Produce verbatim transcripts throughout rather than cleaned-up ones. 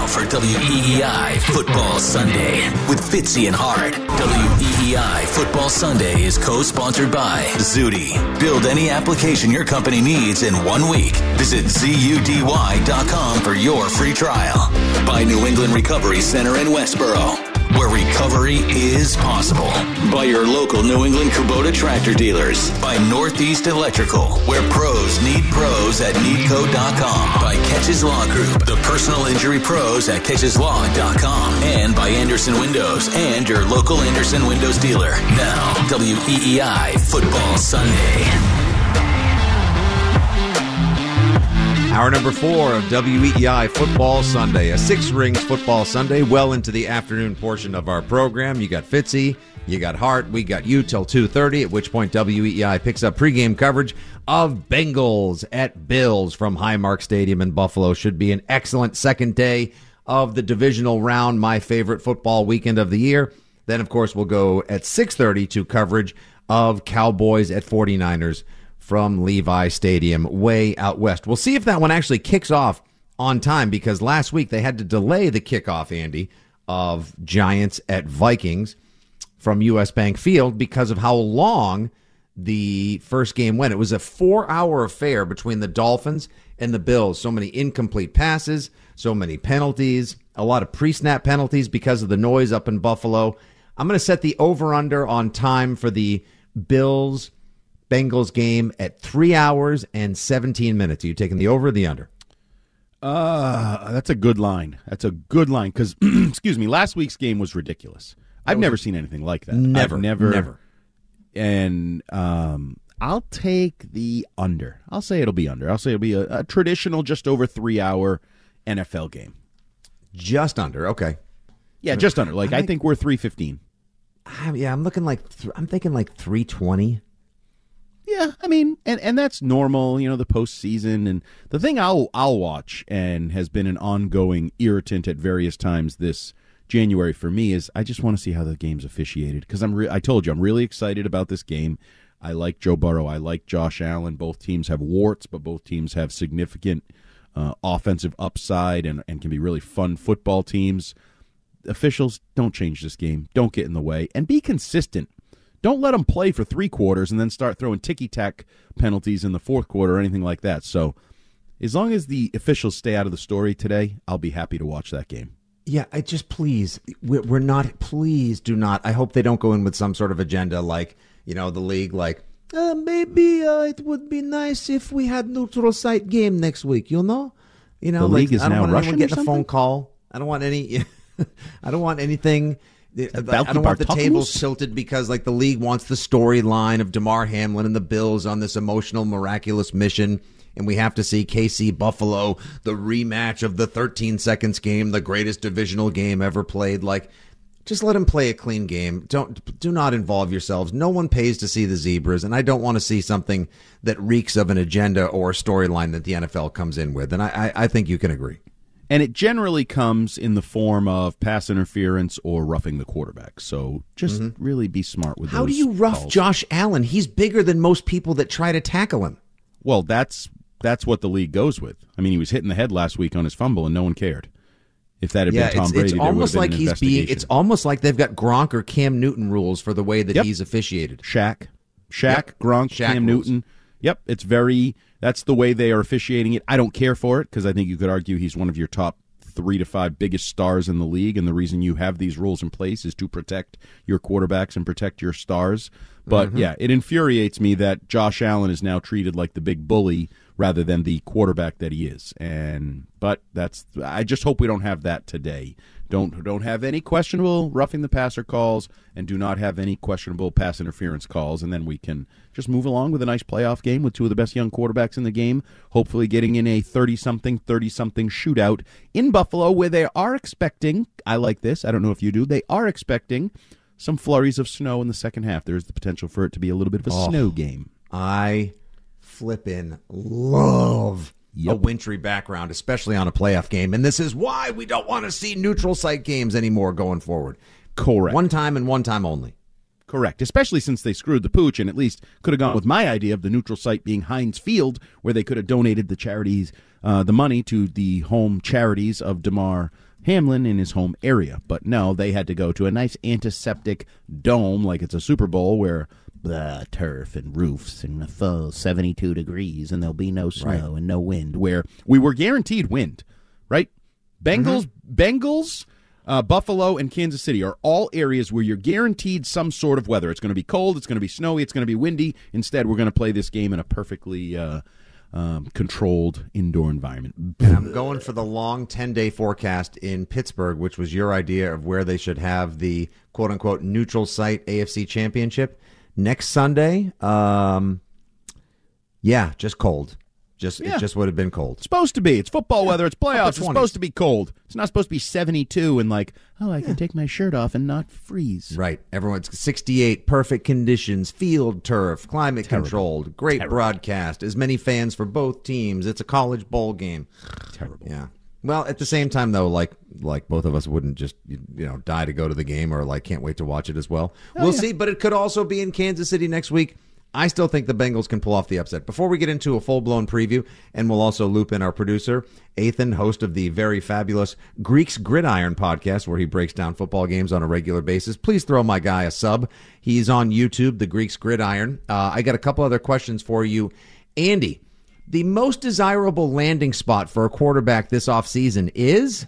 for W E E I Football Sunday with Fitzy and Hart. W E E I Football Sunday is co-sponsored by Zudy. Build any application your company needs in one week. Visit zudy dot com for your free trial. By New England Recovery Center in Westboro, where recovery is possible. By your local New England Kubota tractor dealers. By Northeast Electrical, where pros need pros at needco dot com. By Catches Law Group, the personal injury pros at catches law dot com. And by Anderson Windows and your local Anderson Windows dealer. Now, W E E I Football Sunday. Hour number four of W E E I Football Sunday, a Six Rings Football Sunday, well into the afternoon portion of our program. You got Fitzy, you got Hart, we got you till two thirty, at which point W E E I picks up pregame coverage of Bengals at Bills from Highmark Stadium in Buffalo. Should be an excellent second day of the divisional round, my favorite football weekend of the year. Then, of course, we'll go at six thirty to coverage of Cowboys at forty-niners from Levi Stadium way out west. We'll see if that one actually kicks off on time, because last week they had to delay the kickoff, Andy, of Giants at Vikings from U S Bank Field because of how long the first game went. It was a four-hour affair between the Dolphins and the Bills. So many incomplete passes, so many penalties, a lot of pre-snap penalties because of the noise up in Buffalo. I'm going to set the over-under on time for the Bills Bengals game at three hours and seventeen minutes. Are you taking the over or the under? Uh, that's a good line. That's a good line because, excuse me, last week's game was ridiculous. I've was never seen anything like that. Never, I've never, never. And um, I'll take the under. I'll say it'll be under. I'll say it'll be a, a traditional, just over three-hour N F L game. Just under, okay. Yeah, just under. Like I, I think we're three fifteen. Yeah, I'm looking like th- I'm thinking like three twenty. Yeah, I mean, and, and that's normal, you know, the postseason. And the thing I'll I'll watch, and has been an ongoing irritant at various times this January for me, is I just want to see how the game's officiated. Because I'm re- I told you, I'm really excited about this game. I like Joe Burrow. I like Josh Allen. Both teams have warts, but both teams have significant uh, offensive upside and, and can be really fun football teams. Officials, don't change this game. Don't get in the way. And be consistent. Don't let them play for three quarters and then start throwing ticky-tack penalties in the fourth quarter or anything like that. So as long as the officials stay out of the story today, I'll be happy to watch that game. Yeah, I just please, we're not, please do not. I hope they don't go in with some sort of agenda like, you know, the league, like, uh, maybe uh, it would be nice if we had neutral site game next week, you know? You know, the like, league is I don't now want Russian anyone getting or a phone something? call. I don't want any, I don't want anything. I don't want the tables tilted because, like, the league wants the storyline of DeMar Hamlin and the Bills on this emotional, miraculous mission, and we have to see K C Buffalo, the rematch of the thirteen seconds game, the greatest divisional game ever played. Like, just let them play a clean game. Don't do not involve yourselves. No one pays to see the Zebras, and I don't want to see something that reeks of an agenda or a storyline that the N F L comes in with. And I, I, I think you can agree. And it generally comes in the form of pass interference or roughing the quarterback. So just mm-hmm. really be smart with How those do you rough calls. Josh Allen? He's bigger than most people that try to tackle him. Well, that's that's what the league goes with. I mean, he was hit in the head last week on his fumble, and no one cared. If that had yeah, been Tom it's, Brady, it's there almost would have like been an he's being. investigation. It's almost like they've got Gronk or Cam Newton rules for the way that Yep. he's officiated. Shaq, Shaq, Yep. Gronk, Shaq Cam rules. Newton. Yep, it's very. That's the way they are officiating it. I don't care for it because I think you could argue he's one of your top three to five biggest stars in the league, and the reason you have these rules in place is to protect your quarterbacks and protect your stars. But mm-hmm. yeah, it infuriates me that Josh Allen is now treated like the big bully rather than the quarterback that he is. And but that's I just hope we don't have that today. Don't don't have any questionable roughing the passer calls, and do not have any questionable pass interference calls, and then we can just move along with a nice playoff game with two of the best young quarterbacks in the game, hopefully getting in a thirty-something, thirty-something shootout in Buffalo, where they are expecting, I like this, I don't know if you do, they are expecting some flurries of snow in the second half. There's the potential for it to be a little bit of a oh, snow game. I flippin' love Yep. a wintry background, especially on a playoff game. And this is why we don't want to see neutral site games anymore going forward. Correct. One time and one time only. Correct, especially since they screwed the pooch and at least could have gone with my idea of the neutral site being Heinz Field, where they could have donated the charities, uh, the money to the home charities of DeMar Hamlin in his home area. But no, they had to go to a nice antiseptic dome like it's a Super Bowl where blah, turf and roofs and a full seventy-two degrees and there'll be no snow right. and no wind, where we were guaranteed wind, right? Bengals, mm-hmm. Bengals, uh, Buffalo, and Kansas City are all areas where you're guaranteed some sort of weather. It's going to be cold, it's going to be snowy, it's going to be windy. Instead, we're going to play this game in a perfectly uh, um, controlled indoor environment. And I'm going for the long ten-day forecast in Pittsburgh, which was your idea of where they should have the quote-unquote neutral site A F C Championship. Next Sunday, um, yeah, just cold. Just yeah. It just would have been cold. It's supposed to be. It's football yeah. weather. It's playoffs. It's supposed to be cold. It's not supposed to be seventy-two and like, oh, I can yeah. take my shirt off and not freeze. Right. Everyone's sixty-eight, perfect conditions, field turf, climate Terrible. controlled, great Terrible. broadcast, as many fans for both teams. It's a college bowl game. Terrible. Yeah. Well, at the same time, though, like like both of us wouldn't just you know die to go to the game or like can't wait to watch it as well. Oh, we'll yeah. see, but it could also be in Kansas City next week. I still think the Bengals can pull off the upset. Before we get into a full-blown preview, and we'll also loop in our producer, Ethan, host of the very fabulous Greeks Gridiron podcast, where he breaks down football games on a regular basis. Please throw my guy a sub. He's on YouTube, the Greeks Gridiron. Uh, I got a couple other questions for you. Andy, the most desirable landing spot for a quarterback this offseason is?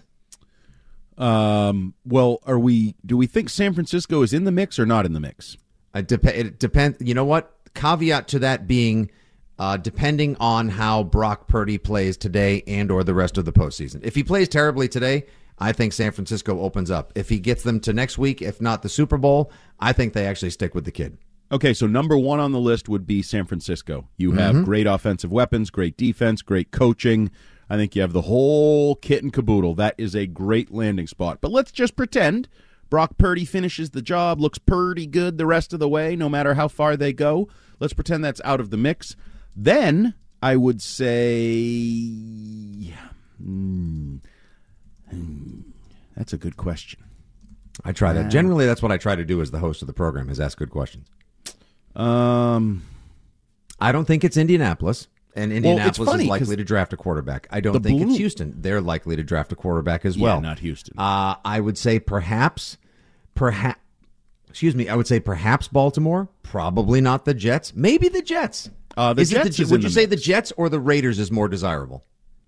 Um. Well, are we? Do we think San Francisco is in the mix or not in the mix? It, dep- it depends. You know what? Caveat to that being, uh, depending on how Brock Purdy plays today and or the rest of the postseason. If he plays terribly today, I think San Francisco opens up. If he gets them to next week, if not the Super Bowl, I think they actually stick with the kid. Okay, so number one on the list would be San Francisco. You have mm-hmm. great offensive weapons, great defense, great coaching. I think you have the whole kit and caboodle. That is a great landing spot. But let's just pretend Brock Purdy finishes the job, looks pretty good the rest of the way, no matter how far they go. Let's pretend that's out of the mix. Then I would say, hmm, hmm, that's a good question. I try that. Uh, Generally, that's what I try to do as the host of the program, is ask good questions. Um, I don't think it's Indianapolis, and Indianapolis well, funny, is likely to draft a quarterback. I don't think Blue... it's Houston. They're likely to draft a quarterback as well. Yeah, not Houston. Uh, I would say perhaps, perhaps, excuse me, I would say perhaps Baltimore. Probably not the Jets. Maybe the Jets. Uh, the is Jets it the, is would you the say mix. the Jets or the Raiders is more desirable?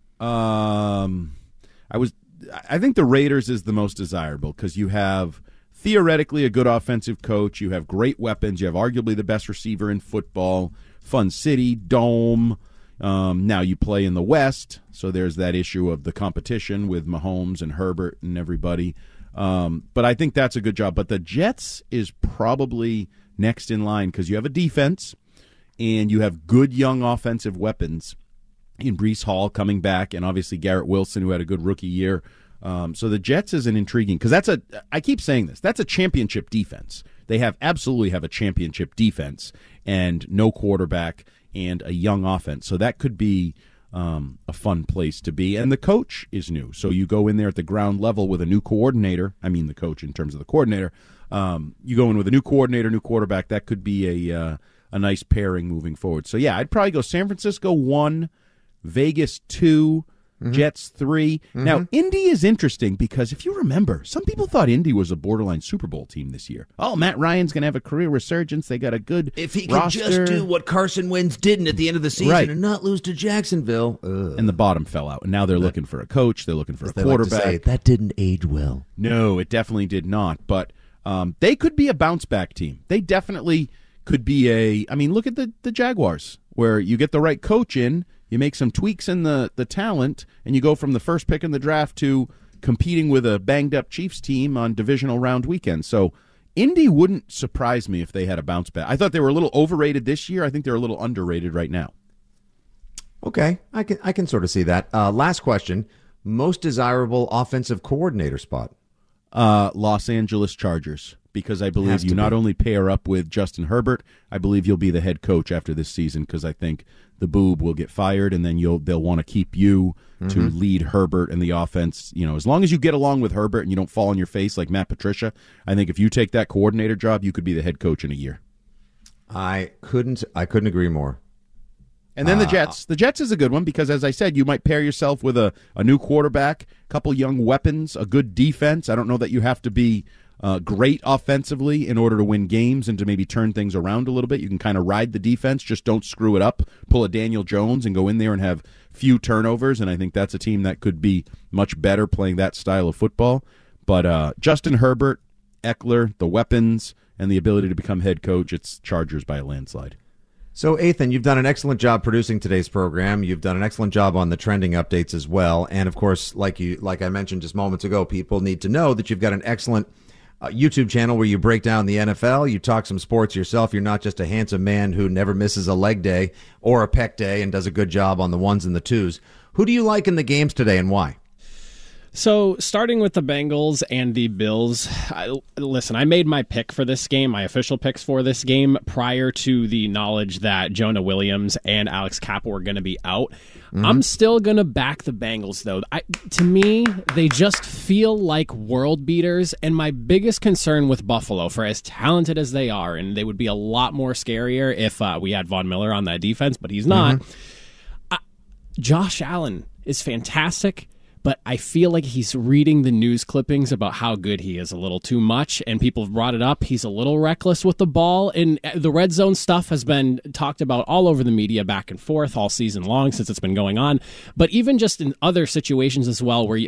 Um, I was. I think the Raiders is the most desirable because you have theoretically a good offensive coach. You have great weapons. You have arguably the best receiver in football. Fun city, dome. Um, now you play in the West, so there's that issue of the competition with Mahomes and Herbert and everybody. Um, but I think that's a good job. But the Jets is probably next in line because you have a defense and you have good young offensive weapons in Breece Hall coming back, and obviously Garrett Wilson, who had a good rookie year. Um, so the Jets is an intriguing, because that's a, I keep saying this, that's a championship defense. They have absolutely have a championship defense and no quarterback and a young offense. So that could be um, a fun place to be. And the coach is new. So you go in there at the ground level with a new coordinator. I mean the coach in terms of the coordinator. Um, you go in with a new coordinator, new quarterback. That could be a uh, a nice pairing moving forward. So, yeah, I'd probably go San Francisco one, Vegas two, mm-hmm. Jets three. Mm-hmm. Now, Indy is interesting because if you remember, some people thought Indy was a borderline Super Bowl team this year. Oh, Matt Ryan's going to have a career resurgence. They got a good If he roster. could just do what Carson Wentz didn't at the end of the season right. and not lose to Jacksonville. Ugh. And the bottom fell out. And now they're looking for a coach. They're looking for a they quarterback. Like to say, that didn't age well. No, it definitely did not. But um, they could be a bounce-back team. They definitely could be a – I mean, look at the, the Jaguars, where you get the right coach in, you make some tweaks in the, the talent, and you go from the first pick in the draft to competing with a banged-up Chiefs team on divisional round weekend. So Indy wouldn't surprise me if they had a bounce back. I thought they were a little overrated this year. I think they're a little underrated right now. Okay, I can I can sort of see that. Uh, last question, most desirable offensive coordinator spot? Uh, Los Angeles Chargers. Because I believe you not be. only pair up with Justin Herbert, I believe you'll be the head coach after this season because I think the boob will get fired and then you'll they'll want to keep you mm-hmm. to lead Herbert and the offense. You know, as long as you get along with Herbert and you don't fall on your face like Matt Patricia, I think if you take that coordinator job, you could be the head coach in a year. I couldn't I couldn't agree more. And then the Uh, Jets. The Jets is a good one because, as I said, you might pair yourself with a, a new quarterback, a couple young weapons, a good defense. I don't know that you have to be uh, great offensively in order to win games and to maybe turn things around a little bit. You can kind of ride the defense, just don't screw it up. Pull a Daniel Jones and go in there and have few turnovers, and I think that's a team that could be much better playing that style of football. But uh, Justin Herbert, Eckler, the weapons, and the ability to become head coach, it's Chargers by a landslide. So, Ethan, you've done an excellent job producing today's program. You've done an excellent job on the trending updates as well. And, of course, like you, like I mentioned just moments ago, people need to know that you've got an excellent uh, YouTube channel where you break down the N F L. You talk some sports yourself. You're not just a handsome man who never misses a leg day or a pec day and does a good job on the ones and the twos. Who do you like in the games today and why? So, starting with the Bengals and the Bills, I, listen, I made my pick for this game, my official picks for this game, prior to the knowledge that Jonah Williams and Alex Kappa were going to be out. Mm-hmm. I'm still going to back the Bengals, though. I, to me, they just feel like world beaters, and my biggest concern with Buffalo, for as talented as they are, and they would be a lot more scarier if uh, we had Von Miller on that defense, but he's not. Mm-hmm. Uh, Josh Allen is fantastic. But I feel like he's reading the news clippings about how good he is a little too much, and people have brought it up. He's a little reckless with the ball, and the red zone stuff has been talked about all over the media back and forth all season long since it's been going on. But even just in other situations as well where you...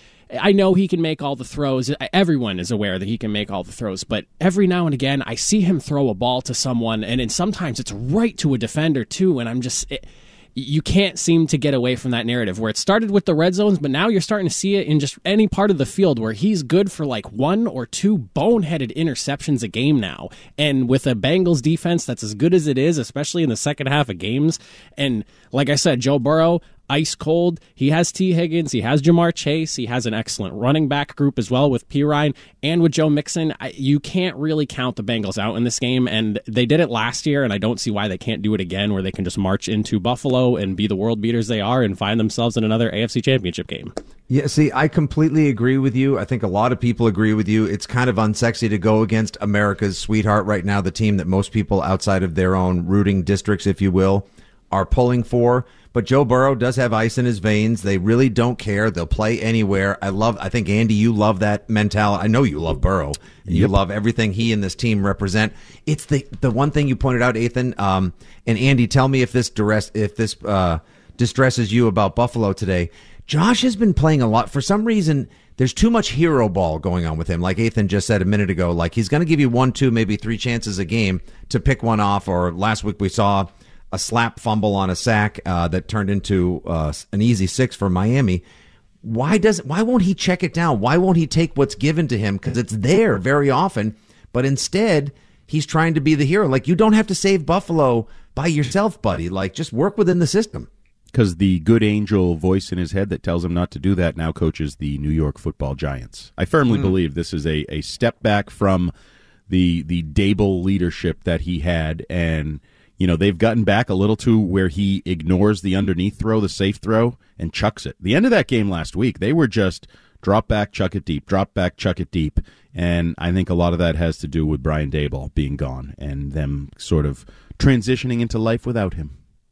I know he can make all the throws. Everyone is aware that he can make all the throws, but every now and again, I see him throw a ball to someone, and then sometimes it's right to a defender too, and I'm just... It, you can't seem to get away from that narrative where it started with the red zones, but now you're starting to see it in just any part of the field where he's good for like one or two boneheaded interceptions a game now. And with a Bengals defense that's as good as it is, especially in the second half of games, and like I said, Joe Burrow, ice cold. He has T. Higgins. He has Jamar Chase. He has an excellent running back group as well with Pirine and with Joe Mixon. I, you can't really count the Bengals out in this game, and they did it last year, and I don't see why they can't do it again where they can just march into Buffalo and be the world beaters they are and find themselves in another A F C Championship game. Yeah, see, I completely agree with you. I think a lot of people agree with you. It's kind of unsexy to go against America's sweetheart right now, the team that most people outside of their own rooting districts, if you will, are pulling for. But Joe Burrow does have ice in his veins. They really don't care. They'll play anywhere. I love, I think, Andy, you love that mentality. I know you love Burrow. And you yep. love everything he and this team represent. It's the the one thing you pointed out, Ethan. Um, and Andy, tell me if this duress, if this uh, distresses you about Buffalo today. Josh has been playing a lot. For some reason, there's too much hero ball going on with him. Like Ethan just said a minute ago, like he's going to give you one, two, maybe three chances a game to pick one off. Or last week we saw a slap fumble on a sack uh, that turned into uh, an easy six for Miami. Why does why won't he check it down? Why won't he take what's given to him? Because it's there very often, but instead he's trying to be the hero. Like, you don't have to save Buffalo by yourself, buddy. Like, just work within the system. Because the good angel voice in his head that tells him not to do that now coaches the New York Football Giants. I firmly mm. believe this is a, a step back from the the Dable leadership that he had, and you know, they've gotten back a little to where he ignores the underneath throw, the safe throw, and chucks it. The end of that game last week, they were just drop back, chuck it deep, drop back, chuck it deep. And I think a lot of that has to do with Brian Daboll being gone and them sort of transitioning into life without him.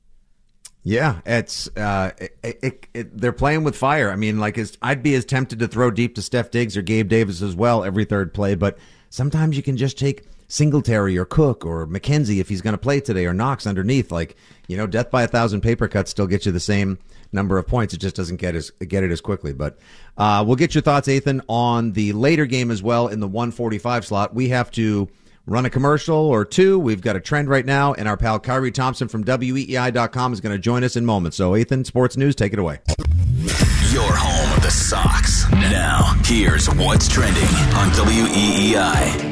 Yeah, it's uh, it, it, it, they're playing with fire. I mean, like, as, I'd be as tempted to throw deep to Steph Diggs or Gabe Davis as well every third play, but sometimes you can just take Singletary or Cook or McKenzie if he's going to play today, or Knox underneath. Like, you know, death by a thousand paper cuts still gets you the same number of points. It just doesn't get as get it as quickly. But uh, we'll get your thoughts, Ethan, on the later game as well in the one forty-five slot. We have to run a commercial or two. We've got a trend right now, and our pal Kyrie Thompson from W E E I dot com is going to join us in moments. So, Ethan, Sports News, take it away. Your home of the Sox. Now, here's what's trending on W E E I.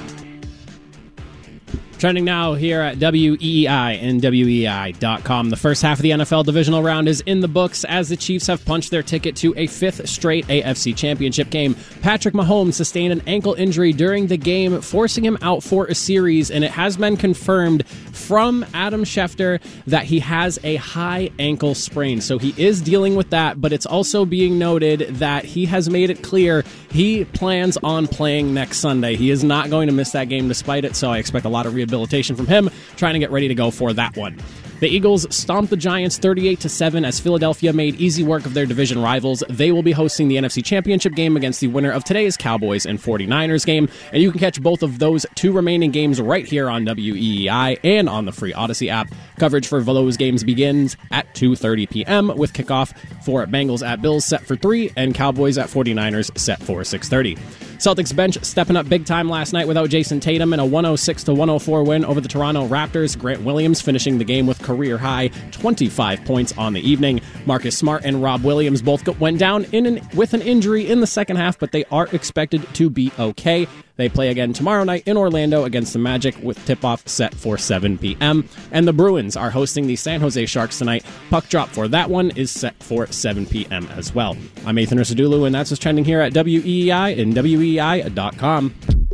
Trending now here at W E E I and W E E I dot com. The first half of the N F L divisional round is in the books as the Chiefs have punched their ticket to a fifth straight A F C Championship game. Patrick Mahomes sustained an ankle injury during the game, forcing him out for a series, and it has been confirmed from Adam Schefter that he has a high ankle sprain. So he is dealing with that, but it's also being noted that he has made it clear he plans on playing next Sunday. He is not going to miss that game despite it, so I expect a lot of rehabilitation from him, trying to get ready to go for that one. The Eagles stomped the Giants thirty-eight to seven as Philadelphia made easy work of their division rivals. They will be hosting the N F C Championship game against the winner of today's Cowboys and forty-niners game, and you can catch both of those two remaining games right here on W E E I and on the free Odyssey app. Coverage for those games begins at two thirty p.m. with kickoff for Bengals at Bills set for three and Cowboys at forty-niners set for six thirty. Celtics bench stepping up big time last night without Jason Tatum in a one oh six to one oh four win over the Toronto Raptors. Grant Williams finishing the game with career-high twenty-five points on the evening. Marcus Smart and Rob Williams both went down in an, with an injury in the second half, but they are expected to be okay. They play again tomorrow night in Orlando against the Magic with tip-off set for seven p.m. And the Bruins are hosting the San Jose Sharks tonight. Puck drop for that one is set for seven p.m. as well. I'm Ethan Risadulu, and that's what's trending here at W E E I and W E E I dot com.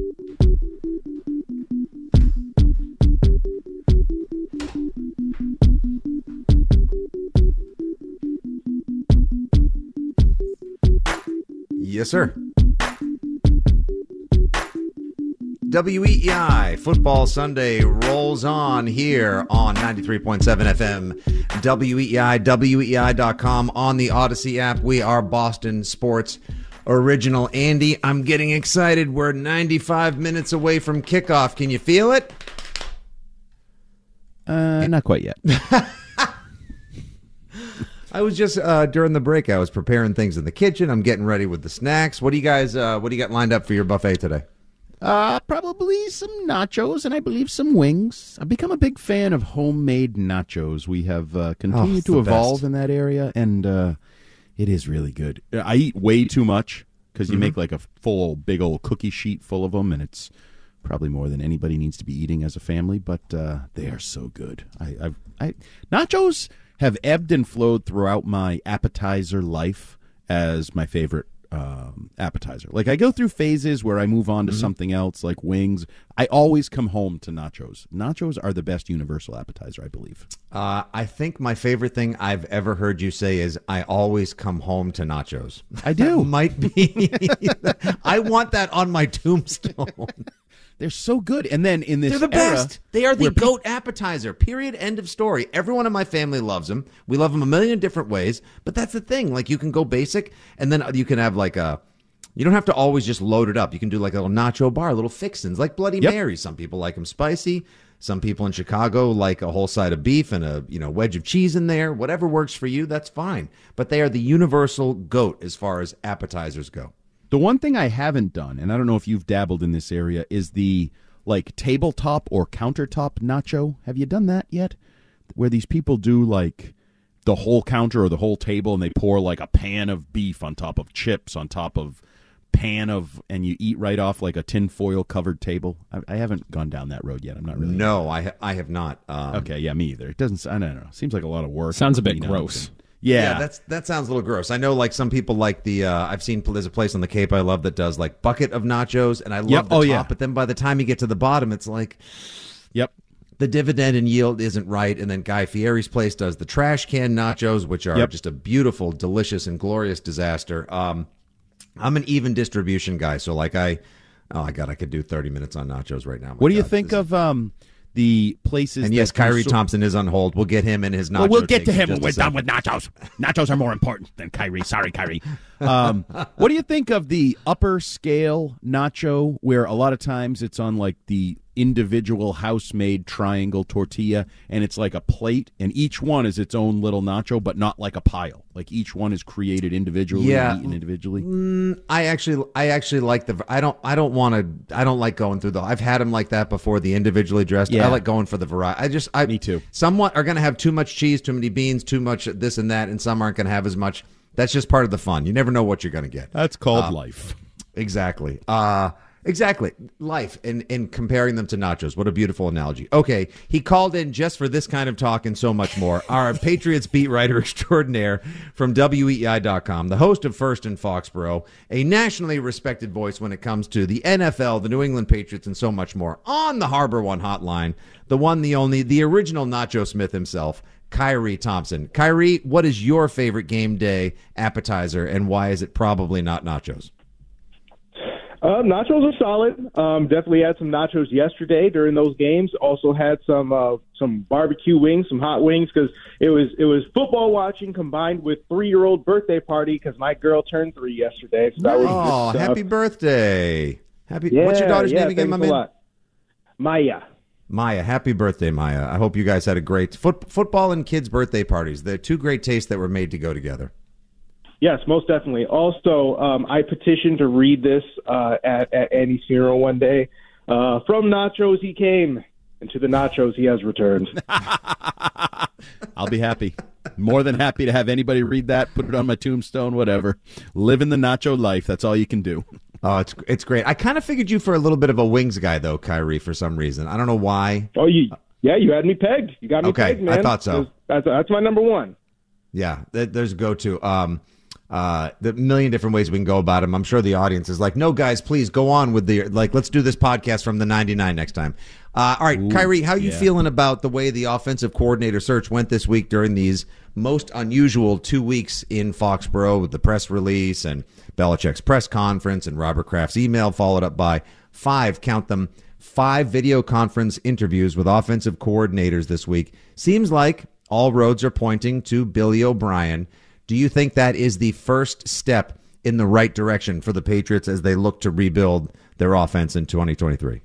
Yes, sir. W E E I Football Sunday rolls on here on ninety-three point seven F M, W E E I, W E E I dot com, on the Odyssey app. We are Boston Sports Original. Andy, I'm getting excited. We're ninety-five minutes away from kickoff. Can you feel it? Uh, not quite yet. I was just, uh, during the break, I was preparing things in the kitchen. I'm getting ready with the snacks. What do you guys, uh, what do you got lined up for your buffet today? Uh, probably some nachos and I believe some wings. I've become a big fan of homemade nachos. We have uh, continued Oh, to the evolve best. in that area, and uh, it is really good. I eat way too much because you Mm-hmm. make like a full, big old cookie sheet full of them, and it's probably more than anybody needs to be eating as a family, but uh, they are so good. I, I, I Nachos have ebbed and flowed throughout my appetizer life as my favorite um, appetizer. Like, I go through phases where I move on to Mm-hmm. something else, like wings. I always come home to nachos. Nachos are the best universal appetizer, I believe. Uh, I think my favorite thing I've ever heard you say is, I always come home to nachos. I do. That might be. I want that on my tombstone. They're so good. And then in this They're the era, best. They are the where pe- goat appetizer. Period. End of story. Everyone in my family loves them. We love them a million different ways. But that's the thing. Like, you can go basic, and then you can have like a. You don't have to always just load it up. You can do like a little nacho bar, little fixins, like Bloody Yep. Marys. Some people like them spicy. Some people in Chicago like a whole side of beef and a you know wedge of cheese in there. Whatever works for you, that's fine. But they are the universal goat as far as appetizers go. The one thing I haven't done, and I don't know if you've dabbled in this area, is the like tabletop or countertop nacho. Have you done that yet? Where these people do like the whole counter or the whole table, and they pour like a pan of beef on top of chips, on top of pan of, and you eat right off like a tin foil covered table. I, I haven't gone down that road yet. I'm not really. No, I ha- I have not. Um, Okay, yeah, me either. It doesn't. I don't know. Seems like a lot of work. Sounds a bit Clean up gross. and- Yeah. Yeah, that's that sounds a little gross. I know, like, some people like the. Uh, I've seen there's a place on the Cape I love that does like bucket of nachos, and I love Yep. the Oh, top. yeah. But then by the time you get to the bottom, it's like Yep. the dividend and yield isn't right. And then Guy Fieri's place does the trash can nachos, which are Yep. just a beautiful, delicious, and glorious disaster. Um, I'm an even distribution guy, so like I, oh my god, I could do thirty minutes on nachos right now. My What do you God, think this is- of um the places? And yes, that do Kyrie so- Thompson is on hold. We'll get him and his nacho. Well, we'll get takes to in him just when a we're done second. with nachos. Nachos are more important than Kyrie. Sorry, Kyrie. Um, what do you think of the upper scale nacho, where a lot of times it's on like the individual house-made triangle tortilla, and it's like a plate, and each one is its own little nacho, but not like a pile. Like each one is created individually Yeah. and eaten individually. I actually, I actually like the. I don't, I don't want to. I don't like going through the. I've had them like that before. The individually dressed. Yeah. I like going for the variety. I just, I. Me too. Somewhat are going to have too much cheese, too many beans, too much this and that, and some aren't going to have as much. That's just part of the fun. You never know what you're going to get. That's called life. Exactly. Uh exactly. Life and and comparing them to nachos. What a beautiful analogy. Okay, he called in just for this kind of talk and so much more. Our Patriots beat writer extraordinaire from W E E I dot com, the host of First in Foxborough, a nationally respected voice when it comes to the N F L, the New England Patriots, and so much more. On the Harbor One hotline, the one, the only, the original Nacho Smith himself, Kyrie Thompson. Kyrie, what is your favorite game day appetizer, and why is it probably not nachos? Uh, nachos are solid. Um, definitely had some nachos yesterday during those games. Also had some uh, some barbecue wings, some hot wings, because it was it was football watching combined with three year old birthday party because my girl turned three yesterday. So that was oh, good stuff. Happy birthday! Happy. Yeah, What's your daughter's yeah, name again, my thanks a man? lot. Maya. Maya. Happy birthday, Maya. I hope you guys had a great foot, football and kids' birthday parties. They're two great tastes that were made to go together. Yes, most definitely. Also, um, I petitioned to read this uh, at, at Andy's funeral one day. Uh, From nachos he came, and to the nachos he has returned. I'll be happy. More than happy to have anybody read that, put it on my tombstone, whatever. Living the nacho life. That's all you can do. Oh, it's it's great. I kind of figured you for a little bit of a wings guy, though, Kyrie, for some reason. I don't know why. Oh, you, yeah, you had me pegged. You got me Okay, pegged, man. I thought so. That's, that's my number one. Yeah, there's a go-to. Um, uh, the million different ways we can go about them. I'm sure the audience is like, no, guys, please go on with the, like, let's do this podcast from the ninety-nine next time. Uh, all right, Ooh, Kyrie, how are you yeah. feeling about the way the offensive coordinator search went this week during these most unusual two weeks in Foxborough with the press release and Belichick's press conference and Robert Kraft's email followed up by five, count them, five video conference interviews with offensive coordinators this week? Seems like all roads are pointing to Billy O'Brien. Do you think that is the first step in the right direction for the Patriots as they look to rebuild their offense in twenty twenty-three?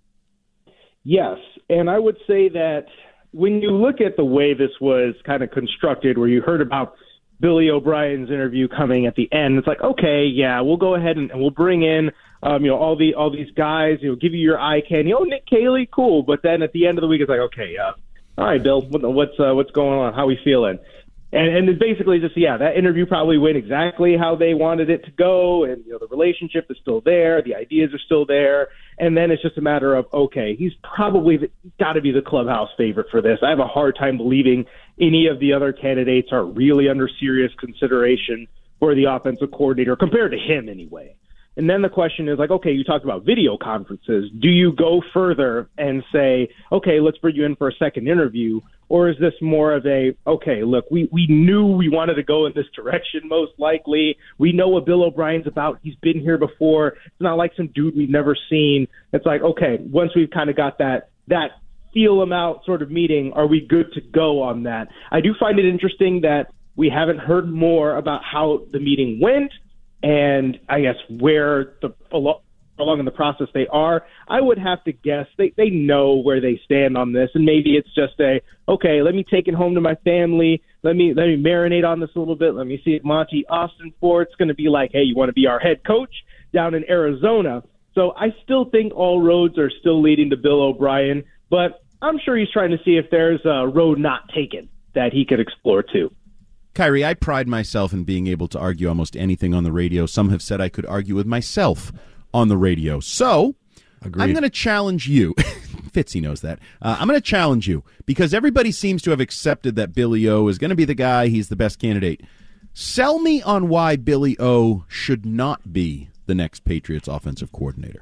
Yes, and I would say that when you look at the way this was kind of constructed, where you heard about Billy O'Brien's interview coming at the end, it's like, okay, yeah, we'll go ahead and, and we'll bring in, um, you know, all the all these guys, you know, give you your eye candy. Oh, Nick Caley, cool. But then at the end of the week, it's like, okay, uh, all right, Bill, what, what's uh, what's going on? How we feeling? And and it's basically just, yeah, that interview probably went exactly how they wanted it to go, and you know the relationship is still there, the ideas are still there, and then it's just a matter of, okay, he's probably got to be the clubhouse favorite for this. I have a hard time believing any of the other candidates are really under serious consideration for the offensive coordinator, compared to him anyway. And then the question is like, okay, you talked about video conferences. Do you go further and say, okay, let's bring you in for a second interview? Or is this more of a, okay, look, we, we knew we wanted to go in this direction most likely. We know what Bill O'Brien's about. He's been here before. It's not like some dude we've never seen. It's like, okay, once we've kind of got that that feel him out sort of meeting, are we good to go on that? I do find it interesting that we haven't heard more about how the meeting went, and I guess where the along in the process they are. I would have to guess they, they know where they stand on this, and maybe it's just a, okay, let me take it home to my family. Let me let me marinate on this a little bit. Let me see if Monty Austin Fort's going to be like, hey, you want to be our head coach down in Arizona? So I still think all roads are still leading to Bill O'Brien, but I'm sure he's trying to see if there's a road not taken that he could explore too. Kyrie, I pride myself in being able to argue almost anything on the radio. Some have said I could argue with myself on the radio. So Agreed. I'm going to challenge you. Fitzy knows that. Uh, I'm going to challenge you because everybody seems to have accepted that Billy O is going to be the guy. He's the best candidate. Sell me on why Billy O should not be the next Patriots offensive coordinator.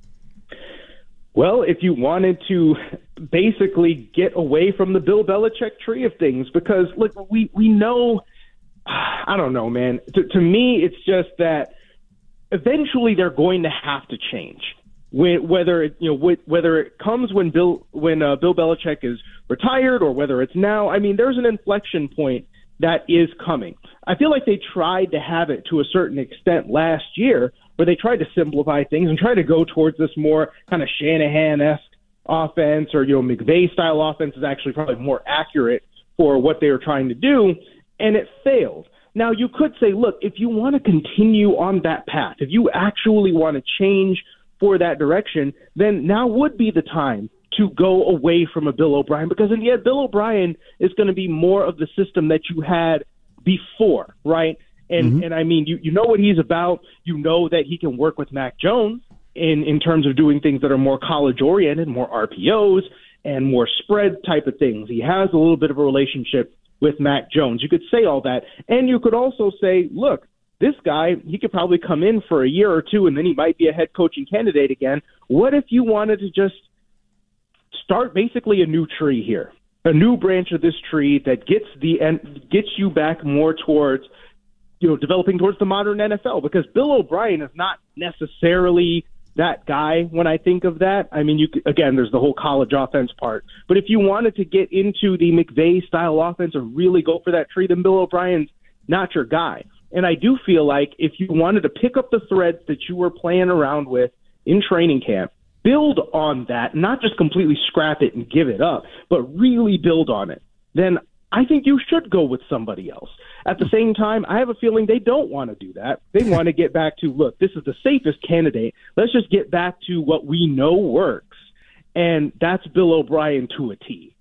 Well, if you wanted to basically get away from the Bill Belichick tree of things, because look, we, we know, I don't know, man. To, to me, it's just that eventually they're going to have to change. When, whether it, you know, whether it comes when Bill when uh, Bill Belichick is retired or whether it's now. I mean, there's an inflection point that is coming. I feel like they tried to have it to a certain extent last year, where they tried to simplify things and try to go towards this more kind of Shanahan-esque offense, or you know, McVay-style offense is actually probably more accurate for what they were trying to do, and it failed. Now, you could say, look, if you want to continue on that path, if you actually want to change for that direction, then now would be the time to go away from a Bill O'Brien, because in the end, Bill O'Brien is going to be more of the system that you had before, right? And mm-hmm. and I mean, you, you know what he's about. You know that he can work with Mac Jones in, in terms of doing things that are more college-oriented, more R P Os, and more spread type of things. He has a little bit of a relationship with Mac Jones. You could say all that. And you could also say, look, this guy, he could probably come in for a year or two, and then he might be a head coaching candidate again. What if you wanted to just start basically a new tree here, a new branch of this tree that gets the end, gets you back more towards, you know, developing towards the modern N F L? Because Bill O'Brien is not necessarily that guy when I think of that. I mean, you again, there's the whole college offense part. But if you wanted to get into the McVay-style offense or really go for that tree, then Bill O'Brien's not your guy. And I do feel like if you wanted to pick up the threads that you were playing around with in training camp, build on that, not just completely scrap it and give it up, but really build on it, then I think you should go with somebody else. At the same time, I have a feeling they don't want to do that. They want to get back to, look, this is the safest candidate. Let's just get back to what we know works. And that's Bill O'Brien to a T.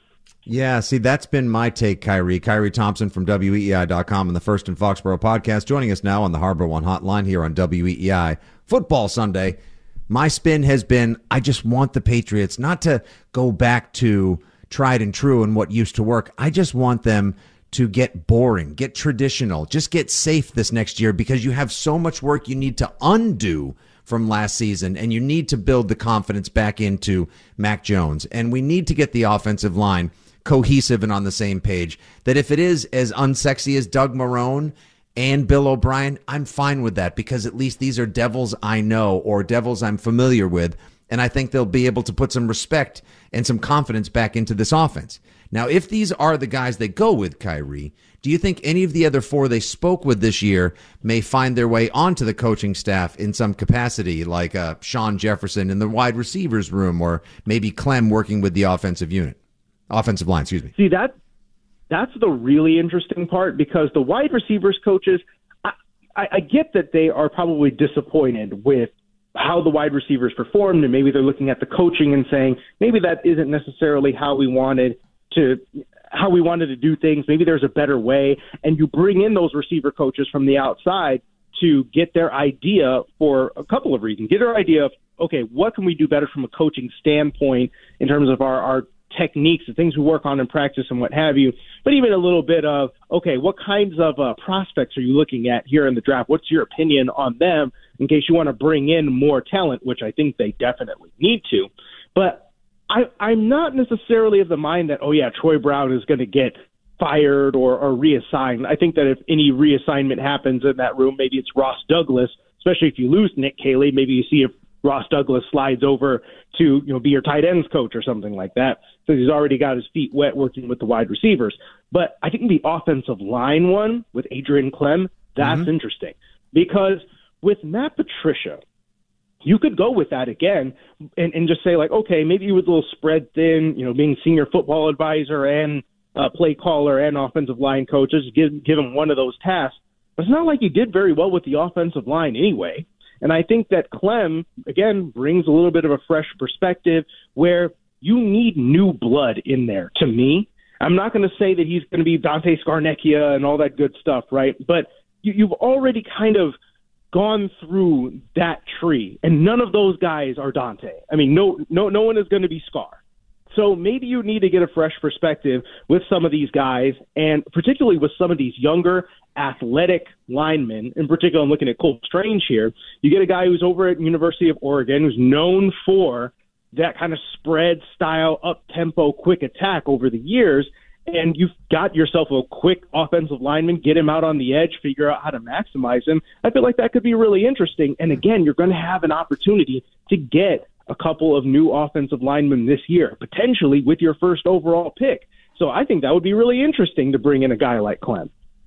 Yeah, see, that's been my take, Kyrie. Kyrie Thompson from W E E I dot com and the First in Foxborough podcast, joining us now on the Harbor One Hotline here on W E E I Football Sunday. My spin has been, I just want the Patriots not to go back to tried and true and what used to work. I just want them to get boring, get traditional, just get safe this next year, because you have so much work you need to undo from last season, and you need to build the confidence back into Mac Jones. And we need to get the offensive line cohesive and on the same page, that if it is as unsexy as Doug Marrone and Bill O'Brien, I'm fine with that, because at least these are devils I know or devils I'm familiar with, and I think they'll be able to put some respect and some confidence back into this offense. Now, if these are the guys they go with, Kyrie, do you think any of the other four they spoke with this year may find their way onto the coaching staff in some capacity, like uh, Sean Jefferson in the wide receivers room, or maybe Clem working with the offensive unit, offensive line, excuse me? See, that that's the really interesting part, because the wide receivers coaches, I, I, I get that they are probably disappointed with how the wide receivers performed, and maybe they're looking at the coaching and saying, maybe that isn't necessarily how we wanted to how we wanted to do things. Maybe there's a better way. And you bring in those receiver coaches from the outside to get their idea for a couple of reasons. Get their idea of, okay, what can we do better from a coaching standpoint in terms of our, our techniques, the things we work on in practice and what have you. But even a little bit of, okay, what kinds of uh, prospects are you looking at here in the draft? What's your opinion on them in case you want to bring in more talent, which I think they definitely need to. But I, I'm not necessarily of the mind that, oh, yeah, Troy Brown is going to get fired or, or reassigned. I think that if any reassignment happens in that room, maybe it's Ross Douglas, especially if you lose Nick Caley. Maybe you see if Ross Douglas slides over to, you know, be your tight ends coach or something like that, so he's already got his feet wet working with the wide receivers. But I think the offensive line one with Adrian Clem, that's mm-hmm. interesting, because with Matt Patricia, you could go with that again and, and just say, like, okay, maybe he was a little spread thin, you know, being senior football advisor and uh, play caller and offensive line coach, just give, give him one of those tasks. But it's not like he did very well with the offensive line anyway. And I think that Clem, again, brings a little bit of a fresh perspective where you need new blood in there, to me. I'm not going to say that he's going to be Dante Scarnecchia and all that good stuff, right? But you, you've already kind of gone through that tree, and none of those guys are Dante. I mean, no, no, no one is going to be Scar. So maybe you need to get a fresh perspective with some of these guys, and particularly with some of these younger athletic linemen. In particular, I'm looking at Cole Strange here. You get a guy who's over at University of Oregon who's known for that kind of spread style, up-tempo, quick attack over the years, and you've got yourself a quick offensive lineman, get him out on the edge, figure out how to maximize him. I feel like that could be really interesting. And again, you're going to have an opportunity to get a couple of new offensive linemen this year, potentially with your first overall pick. So I think that would be really interesting to bring in a guy like Clem.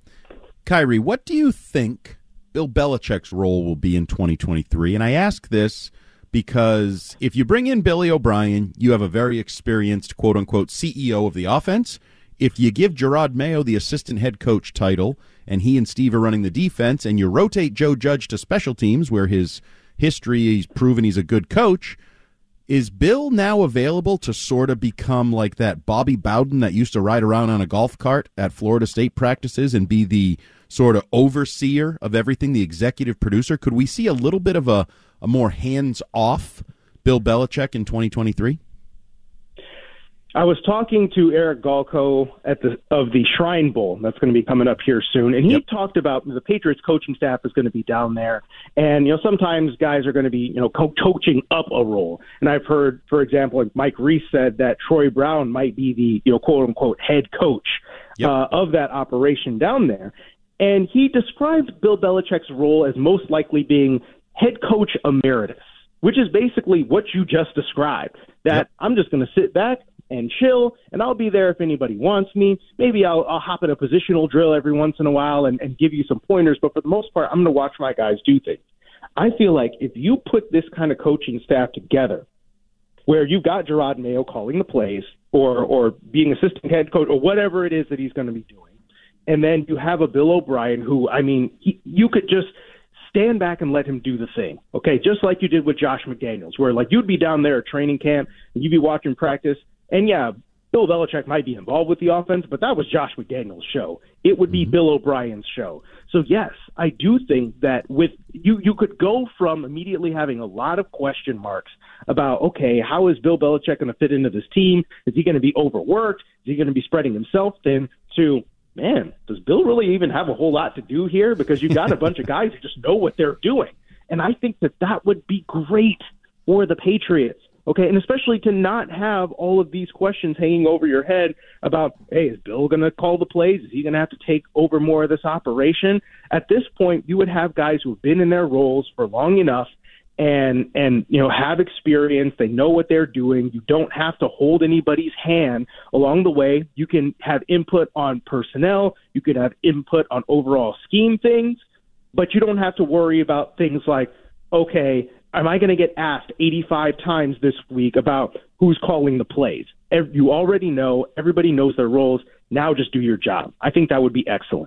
Kyrie, what do you think Bill Belichick's role will be in twenty twenty-three? And I ask this because if you bring in Billy O'Brien, you have a very experienced, quote-unquote, C E O of the offense. If you give Gerard Mayo the assistant head coach title and he and Steve are running the defense, and you rotate Joe Judge to special teams where his history, he's proven he's a good coach, is Bill now available to sort of become like that Bobby Bowden that used to ride around on a golf cart at Florida State practices and be the sort of overseer of everything, the executive producer? Could we see a little bit of a, a more hands-off Bill Belichick in twenty twenty-three? I was talking to Eric Galco at the of the Shrine Bowl that's going to be coming up here soon, and he yep. talked about the Patriots coaching staff is going to be down there, and you know sometimes guys are going to be you know co- coaching up a role. And I've heard, for example, like Mike Reese said that Troy Brown might be the you know quote unquote head coach yep. uh, of that operation down there, and he described Bill Belichick's role as most likely being head coach emeritus, which is basically what you just described, that yep. I'm just going to sit back and chill, and I'll be there if anybody wants me. Maybe I'll, I'll hop in a positional drill every once in a while and, and give you some pointers, but for the most part, I'm going to watch my guys do things. I feel like if you put this kind of coaching staff together, where you've got Jerod Mayo calling the plays or or being assistant head coach or whatever it is that he's going to be doing, and then you have a Bill O'Brien who, I mean, he, you could just stand back and let him do the thing, okay? Just like you did with Josh McDaniels, where like you'd be down there at training camp and you'd be watching practice, and yeah, Bill Belichick might be involved with the offense, but that was Josh McDaniels' show. It would be mm-hmm. Bill O'Brien's show. So yes, I do think that with you, you could go from immediately having a lot of question marks about, okay, how is Bill Belichick going to fit into this team? Is he going to be overworked? Is he going to be spreading himself thin? To, man, does Bill really even have a whole lot to do here? Because you got a bunch of guys who just know what they're doing. And I think that that would be great for the Patriots. Okay, and especially to not have all of these questions hanging over your head about, hey, is Bill going to call the plays? Is he going to have to take over more of this operation? At this point, you would have guys who have been in their roles for long enough and, and you know, have experience. They know what they're doing. You don't have to hold anybody's hand along the way. You can have input on personnel. You could have input on overall scheme things, but you don't have to worry about things like, okay, am I going to get asked eighty-five times this week about who's calling the plays? You already know. Everybody knows their roles. Now just do your job. I think that would be excellent.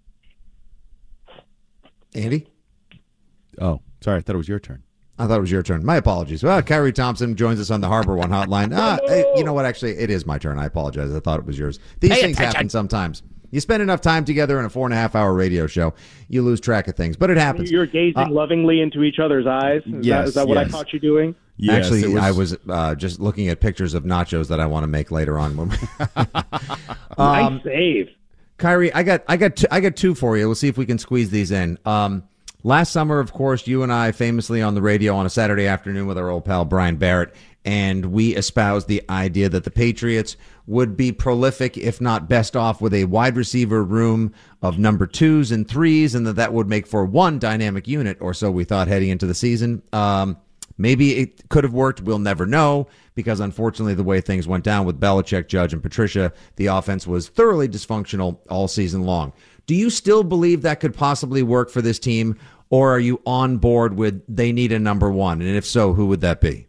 Andy? Oh, sorry. I thought it was your turn. I thought it was your turn. My apologies. Well, Kyrie Thompson joins us on the Harbor One hotline. Ah, you know what? Actually, it is my turn. I apologize. I thought it was yours. These Pay things attention. happen sometimes. You spend enough time together in a four and a half hour radio show, you lose track of things, but it happens. You're gazing uh, lovingly into each other's eyes. Is yes, that, is that what yes. I caught you doing? Yes, Actually, was... I was uh, just looking at pictures of nachos that I want to make later on. um, nice save, Kyrie. I got, I got, two, I got two for you. We'll see if we can squeeze these in. Um, last summer, of course, you and I famously on the radio on a Saturday afternoon with our old pal Brian Barrett, and we espoused the idea that the Patriots would be prolific, if not best off, with a wide receiver room of number twos and threes, and that that would make for one dynamic unit, or so we thought heading into the season. Um, maybe it could have worked. We'll never know, because unfortunately the way things went down with Belichick, Judge, and Patricia, the offense was thoroughly dysfunctional all season long. Do you still believe that could possibly work for this team, or are you on board with they need a number one? And if so, who would that be?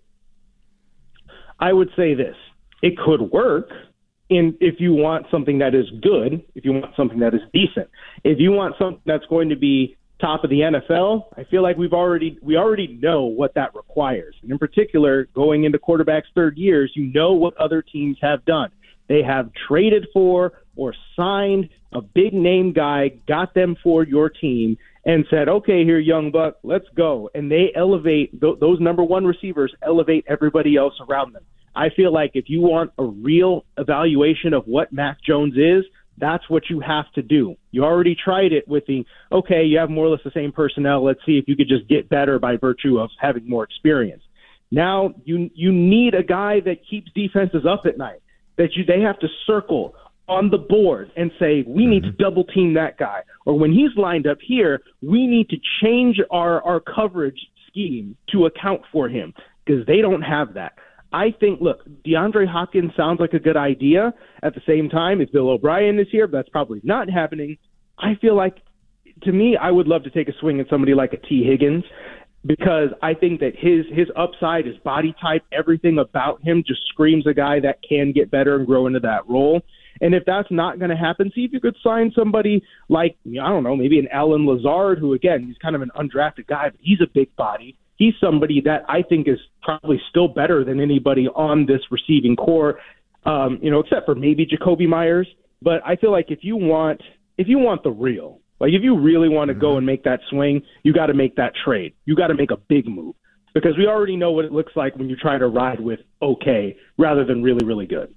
I would say this. It could work in if you want something that is good, if you want something that is decent. If you want something that's going to be top of the N F L, I feel like we've already we already know what that requires. And in particular, going into quarterback's third years, you know what other teams have done. They have traded for or signed a big name guy, got them for your team, and said, okay, here, young buck, let's go. And they elevate, th- those number one receivers elevate everybody else around them. I feel like if you want a real evaluation of what Mac Jones is, that's what you have to do. You already tried it with the, okay, you have more or less the same personnel. Let's see if you could just get better by virtue of having more experience. Now you you need a guy that keeps defenses up at night, that you they have to circle on the board and say, we need to double team that guy. Or when he's lined up here, we need to change our, our coverage scheme to account for him, because they don't have that. I think, look, DeAndre Hopkins sounds like a good idea. At the same time, if Bill O'Brien is here, that's probably not happening. I feel like, to me, I would love to take a swing at somebody like a T. Higgins, because I think that his his upside, his body type, everything about him just screams a guy that can get better and grow into that role. And if that's not going to happen, see if you could sign somebody like, I don't know, maybe an Allen Lazard, who, again, he's kind of an undrafted guy, but he's a big body. He's somebody that I think is probably still better than anybody on this receiving core, um, you know, except for maybe Jacoby Myers. But I feel like if you want if you want the real, like if you really want to mm-hmm. go and make that swing, you got to make that trade. You got to make a big move, because we already know what it looks like when you try to ride with okay rather than really, really good.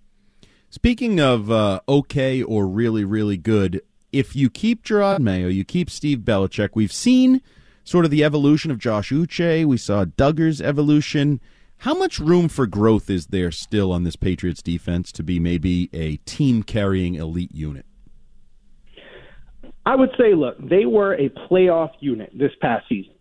Speaking of uh, okay or really, really good, if you keep Jerod Mayo, you keep Steve Belichick, we've seen sort of the evolution of Josh Uche. We saw Duggar's evolution. How much room for growth is there still on this Patriots defense to be maybe a team-carrying elite unit? I would say, look, they were a playoff unit this past season.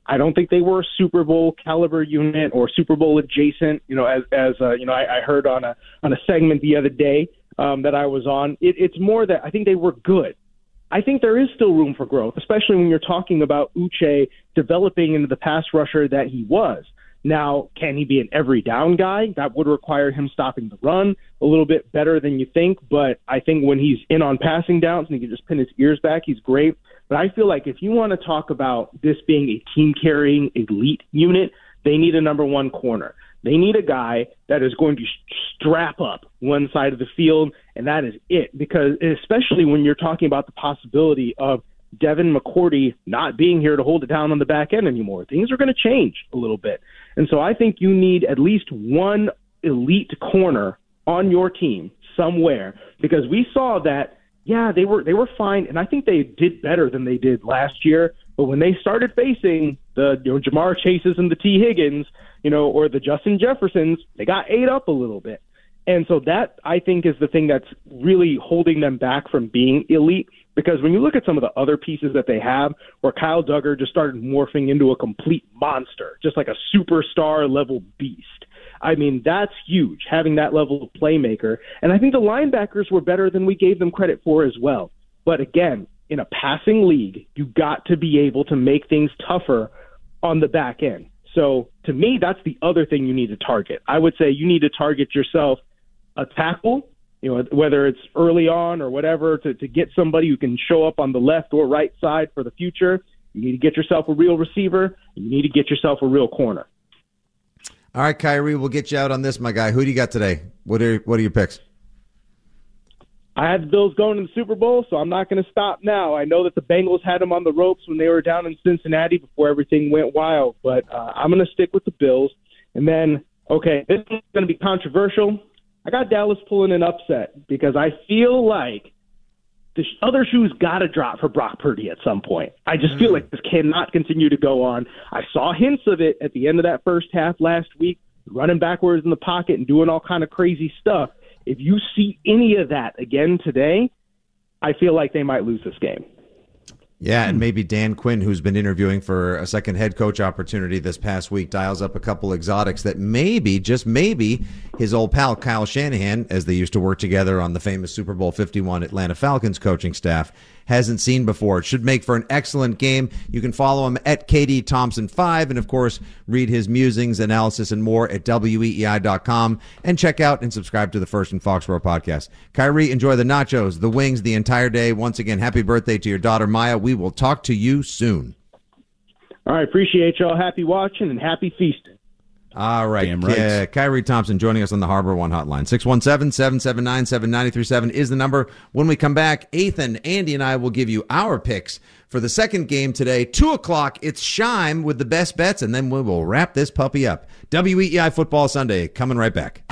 I don't think they were a Super Bowl caliber unit or Super Bowl adjacent. You know, as as uh, you know, I, I heard on a on a segment the other day um, that I was on. It, it's more that I think they were good. I think there is still room for growth, especially when you're talking about Uche developing into the pass rusher that he was. Now, can he be an every down guy? That would require him stopping the run a little bit better than you think. But I think when he's in on passing downs and he can just pin his ears back, he's great. But I feel like if you want to talk about this being a team-carrying elite unit, they need a number one corner. They need a guy that is going to strap up one side of the field, and that is it. Because especially when you're talking about the possibility of Devin McCourty not being here to hold it down on the back end anymore, things are going to change a little bit. And so I think you need at least one elite corner on your team somewhere, because we saw that, yeah, they were they were fine, and I think they did better than they did last year. But when they started facing the you know, Jamar Chases and the T. Higgins, you know, or the Justin Jeffersons, they got ate up a little bit. And so that, I think, is the thing that's really holding them back from being elite. Because when you look at some of the other pieces that they have, where Kyle Duggar just started morphing into a complete monster, just like a superstar-level beast. I mean, that's huge, having that level of playmaker. And I think the linebackers were better than we gave them credit for as well. But again, in a passing league, you got to be able to make things tougher on the back end. So to me, that's the other thing you need to target. I would say you need to target yourself a tackle, you know, whether it's early on or whatever, to, to get somebody who can show up on the left or right side for the future. You need to get yourself a real receiver. You need to get yourself a real corner. All right, Kyrie, we'll get you out on this, my guy. Who do you got today? What are what are your picks? I had the Bills going to the Super Bowl, so I'm not going to stop now. I know that the Bengals had them on the ropes when they were down in Cincinnati before everything went wild, but uh, I'm going to stick with the Bills. And then, okay, this is going to be controversial. I got Dallas pulling an upset because I feel like the other shoe's got to drop for Brock Purdy at some point. I just feel like this cannot continue to go on. I saw hints of it at the end of that first half last week, running backwards in the pocket and doing all kind of crazy stuff. If you see any of that again today, I feel like they might lose this game. Yeah, and maybe Dan Quinn, who's been interviewing for a second head coach opportunity this past week, dials up a couple exotics that maybe, just maybe, his old pal Kyle Shanahan, as they used to work together on the famous Super Bowl fifty-one Atlanta Falcons coaching staff, hasn't seen before. It should make for an excellent game. You can follow him at K D Thompson five, and of course, read his musings, analysis, and more at W E E I dot com, and check out and subscribe to the First and Foxborough podcast. Kyrie, enjoy the nachos, the wings, the entire day. Once again, happy birthday to your daughter, Maya. We will talk to you soon. All right, appreciate y'all. Happy watching and happy feasting. All right. Damn right. Uh, Kyrie Thompson joining us on the Harbor One hotline. six one seven, seven seven nine, seven nine three seven is the number. When we come back, Ethan, Andy, and I will give you our picks for the second game today. two o'clock, it's Shime with the best bets, and then we will wrap this puppy up. W E E I Football Sunday, coming right back.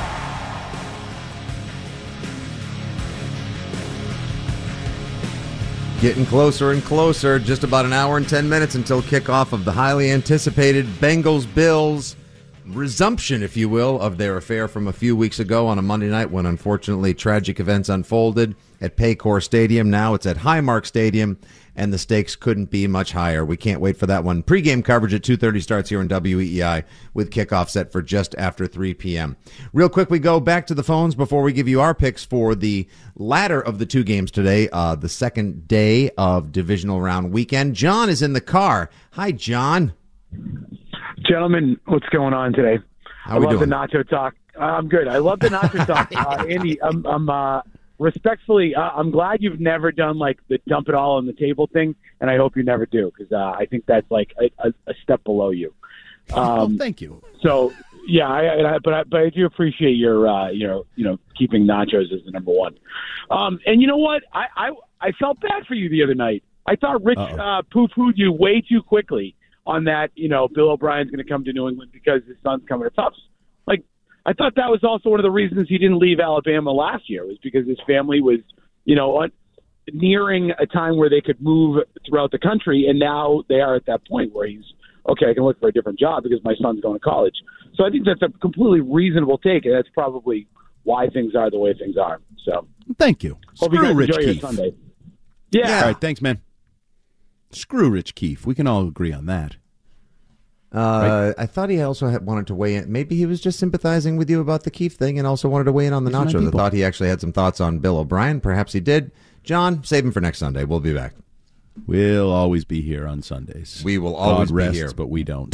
Getting closer and closer, just about an hour and ten minutes until kickoff of the highly anticipated Bengals-Bills resumption, if you will, of their affair from a few weeks ago on a Monday night when unfortunately tragic events unfolded at Paycor Stadium. Now it's at Highmark Stadium, and the stakes couldn't be much higher. We can't wait for that one. Pre-game coverage at two thirty starts here in W E E I with kickoff set for just after three p.m. Real quick, we go back to the phones before we give you our picks for the latter of the two games today, uh, the second day of divisional round weekend. John is in the car. Hi, John. Gentlemen, what's going on today? How I we love doing? the nacho talk. Uh, I'm good. I love the nacho talk. Uh, Andy, I'm, I'm uh, respectfully, uh, I'm glad you've never done like the dump it all on the table thing, and I hope you never do, because uh, I think that's like a, a, a step below you. Um, oh, thank you. So yeah, I, I, but I, but I do appreciate your uh, you know you know keeping nachos as the number one. Um, and you know what? I, I I felt bad for you the other night. I thought Rich uh, poo-pooed you way too quickly on that, you know, Bill O'Brien's going to come to New England because his son's coming to Tufts. Like, I thought that was also one of the reasons he didn't leave Alabama last year, was because his family was, you know, nearing a time where they could move throughout the country, and now they are at that point where he's, okay, I can look for a different job because my son's going to college. So I think that's a completely reasonable take, and that's probably why things are the way things are. So Thank you. hope Screw you guys Rich enjoy your Keefe. Sunday. Yeah. All right, thanks, man. Screw Rich Keefe. We can all agree on that. Uh, right. I thought he also had wanted to weigh in. Maybe he was just sympathizing with you about the Keefe thing and also wanted to weigh in on the These nachos. I thought he actually had some thoughts on Bill O'Brien. Perhaps he did. John, save him for next Sunday. We'll be back. We'll always be here on Sundays. We will always God rests, be here. But we don't.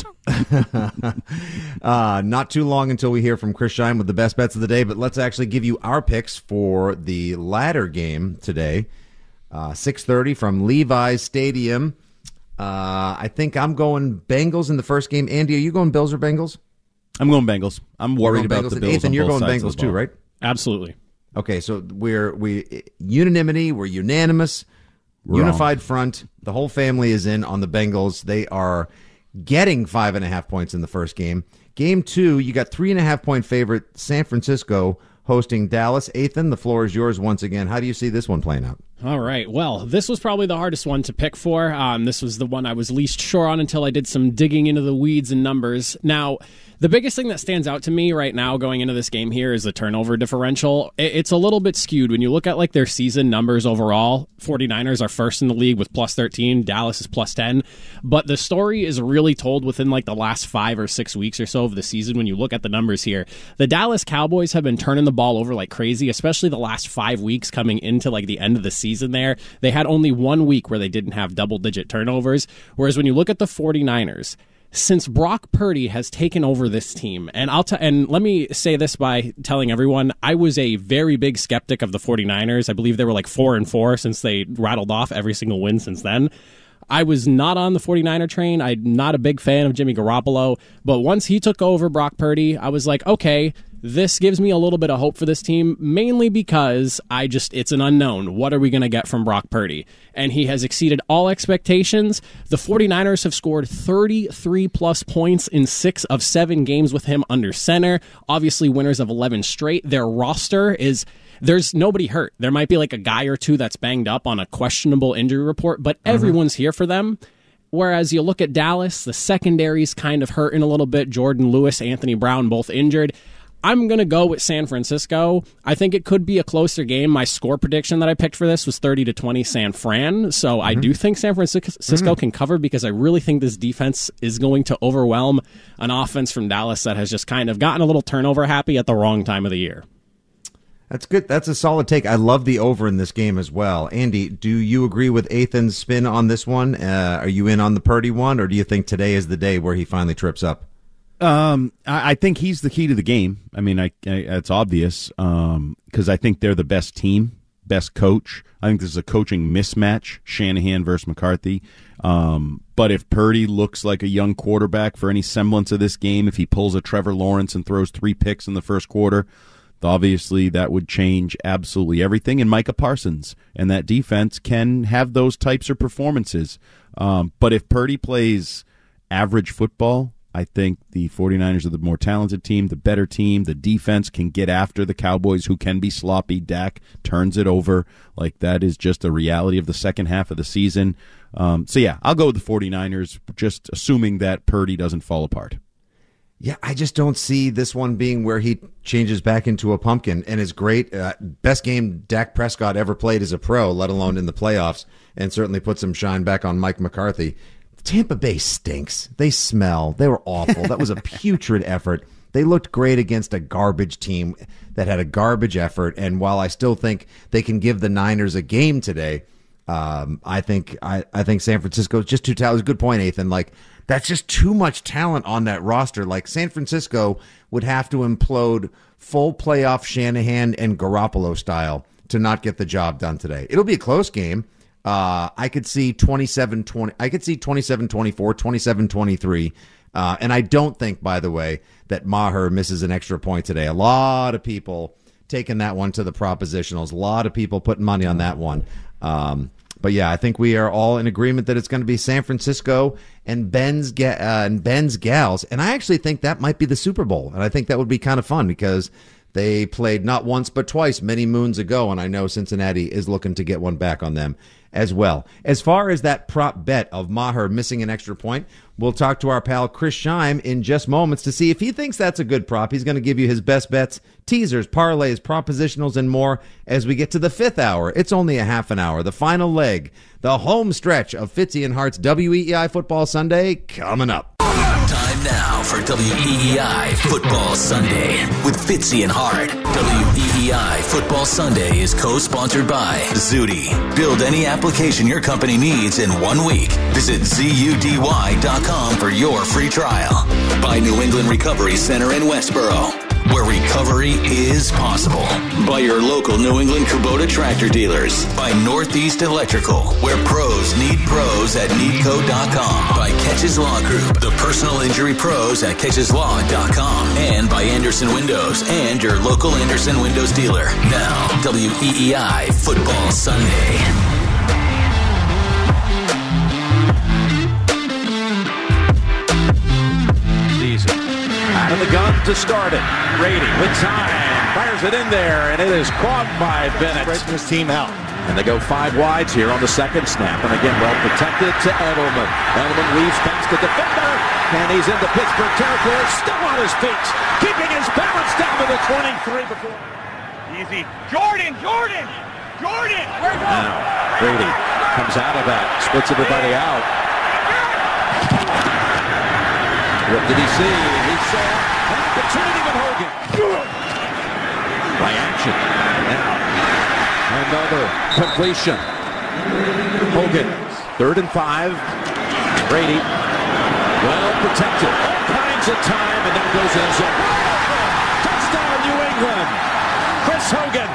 uh, not too long until we hear from Chris Scheim with the best bets of the day, but let's actually give you our picks for the ladder game today. Uh, six thirty from Levi's Stadium. Uh, I think I'm going Bengals in the first game. Andy, are you going Bills or Bengals? I'm going Bengals. I'm worried about Bengals. the Bills. Ethan, on you're both going sides Bengals too, right? Absolutely. Okay, so we're we unanimity. We're unanimous. Wrong. Unified front. The whole family is in on the Bengals. They are getting five and a half points in the first game. Game two, you got three and a half point favorite San Francisco hosting Dallas. Ethan, the floor is yours once again. How do you see this one playing out? All right. Well, this was probably the hardest one to pick for. Um, this was the one I was least sure on until I did some digging into the weeds and numbers. Now, the biggest thing that stands out to me right now going into this game here is the turnover differential. It's a little bit skewed. When you look at like their season numbers overall, 49ers are first in the league with plus thirteen, Dallas is plus ten. But the story is really told within like the last five or six weeks or so of the season when you look at the numbers here. The Dallas Cowboys have been turning the ball over like crazy, especially the last five weeks coming into like the end of the season there. They had only one week where they didn't have double-digit turnovers, whereas when you look at the 49ers, since Brock Purdy has taken over this team, and I'll t- and let me say this by telling everyone, I was a very big skeptic of the 49ers. I believe they were like four and four since they rattled off every single win since then. I was not on the 49er train. I'm not a big fan of Jimmy Garoppolo, but once he took over Brock Purdy, I was like, okay, this gives me a little bit of hope for this team, mainly because I just, it's an unknown. What are we going to get from Brock Purdy? And he has exceeded all expectations. The 49ers have scored thirty-three plus points in six of seven games with him under center. Obviously, winners of eleven straight. Their roster is, there's nobody hurt. There might be like a guy or two that's banged up on a questionable injury report, but mm-hmm. everyone's here for them. Whereas you look at Dallas, the secondary's kind of hurting a little bit. Jordan Lewis, Anthony Brown, both injured. I'm going to go with San Francisco. I think it could be a closer game. My score prediction that I picked for this was thirty to twenty San Fran. So mm-hmm. I do think San Francisco mm-hmm. can cover because I really think this defense is going to overwhelm an offense from Dallas that has just kind of gotten a little turnover happy at the wrong time of the year. That's good. That's a solid take. I love the over in this game as well. Andy, do you agree with Ethan's spin on this one? Uh, are you in on the Purdy one, or do you think today is the day where he finally trips up? Um, I, I think he's the key to the game. I mean, I, I it's obvious um, because I think they're the best team, best coach. I think this is a coaching mismatch, Shanahan versus McCarthy. Um, but if Purdy looks like a young quarterback for any semblance of this game, if he pulls a Trevor Lawrence and throws three picks in the first quarter, obviously that would change absolutely everything. And Micah Parsons and that defense can have those types of performances. Um, but if Purdy plays average football, I think the 49ers are the more talented team, the better team. The defense can get after the Cowboys, who can be sloppy. Dak turns it over. Like, that is just a reality of the second half of the season. Um, so, yeah, I'll go with the 49ers, just assuming that Purdy doesn't fall apart. Yeah, I just don't see this one being where he changes back into a pumpkin and is great. Uh, best game Dak Prescott ever played as a pro, let alone in the playoffs, and certainly put some shine back on Mike McCarthy. Tampa Bay stinks. They smell. They were awful. That was a putrid effort. They looked great against a garbage team that had a garbage effort. And while I still think they can give the Niners a game today, um, I think I, I think San Francisco is just too talented. Good point, Ethan. Like, that's just too much talent on that roster. Like, San Francisco would have to implode full playoff Shanahan and Garoppolo style to not get the job done today. It'll be a close game. Uh, I could see twenty-seven twenty. I could see twenty-seven twenty-four, twenty-seven twenty-three. Uh, and I don't think, by the way, that Maher misses an extra point today. A lot of people taking that one to the propositionals. A lot of people putting money on that one. Um, but yeah, I think we are all in agreement that it's going to be San Francisco and Ben's ga- uh, and Ben's Gals. And I actually think that might be the Super Bowl. And I think that would be kind of fun because they played not once but twice many moons ago, and I know Cincinnati is looking to get one back on them as well. As far as that prop bet of Maher missing an extra point, we'll talk to our pal Chris Scheim in just moments to see if he thinks that's a good prop. He's going to give you his best bets, teasers, parlays, propositionals, and more as we get to the fifth hour. It's only a half an hour. The final leg, the home stretch of Fitzy and Hart's W E E I Football Sunday coming up. Time Now for W E E I Football Sunday with Fitzy and Hart. W E E I Football Sunday is co-sponsored by Zudy. Build any application your company needs in one week. Visit zudy dot com for your free trial. By New England Recovery Center in Westboro, where recovery is possible. By your local New England Kubota tractor dealers. By Northeast Electrical, where pros need pros at needco dot com. By Catches Law Group, the personal injury pros at catches law dot com. And by Anderson Windows and your local Anderson Windows dealer. Now, W E E I Football Sunday. Out of the gun to start it. Brady with time. Fires it in there, and it is caught by Bennett. Breaking his team out. And they go five wides here on the second snap. And again, well protected to Edelman. Edelman weaves past the defender, and he's into Pittsburgh territory, still on his feet, keeping his balance down to the twenty-three before. Easy. Jordan, Jordan, Jordan. Now, Brady comes out of that, splits everybody out. What did he see? He saw an opportunity with Hogan. By action. Now, another completion. Hogan, third and five. Brady, well protected. All kinds of time, and that goes in zone. Touchdown, New England. Chris Hogan.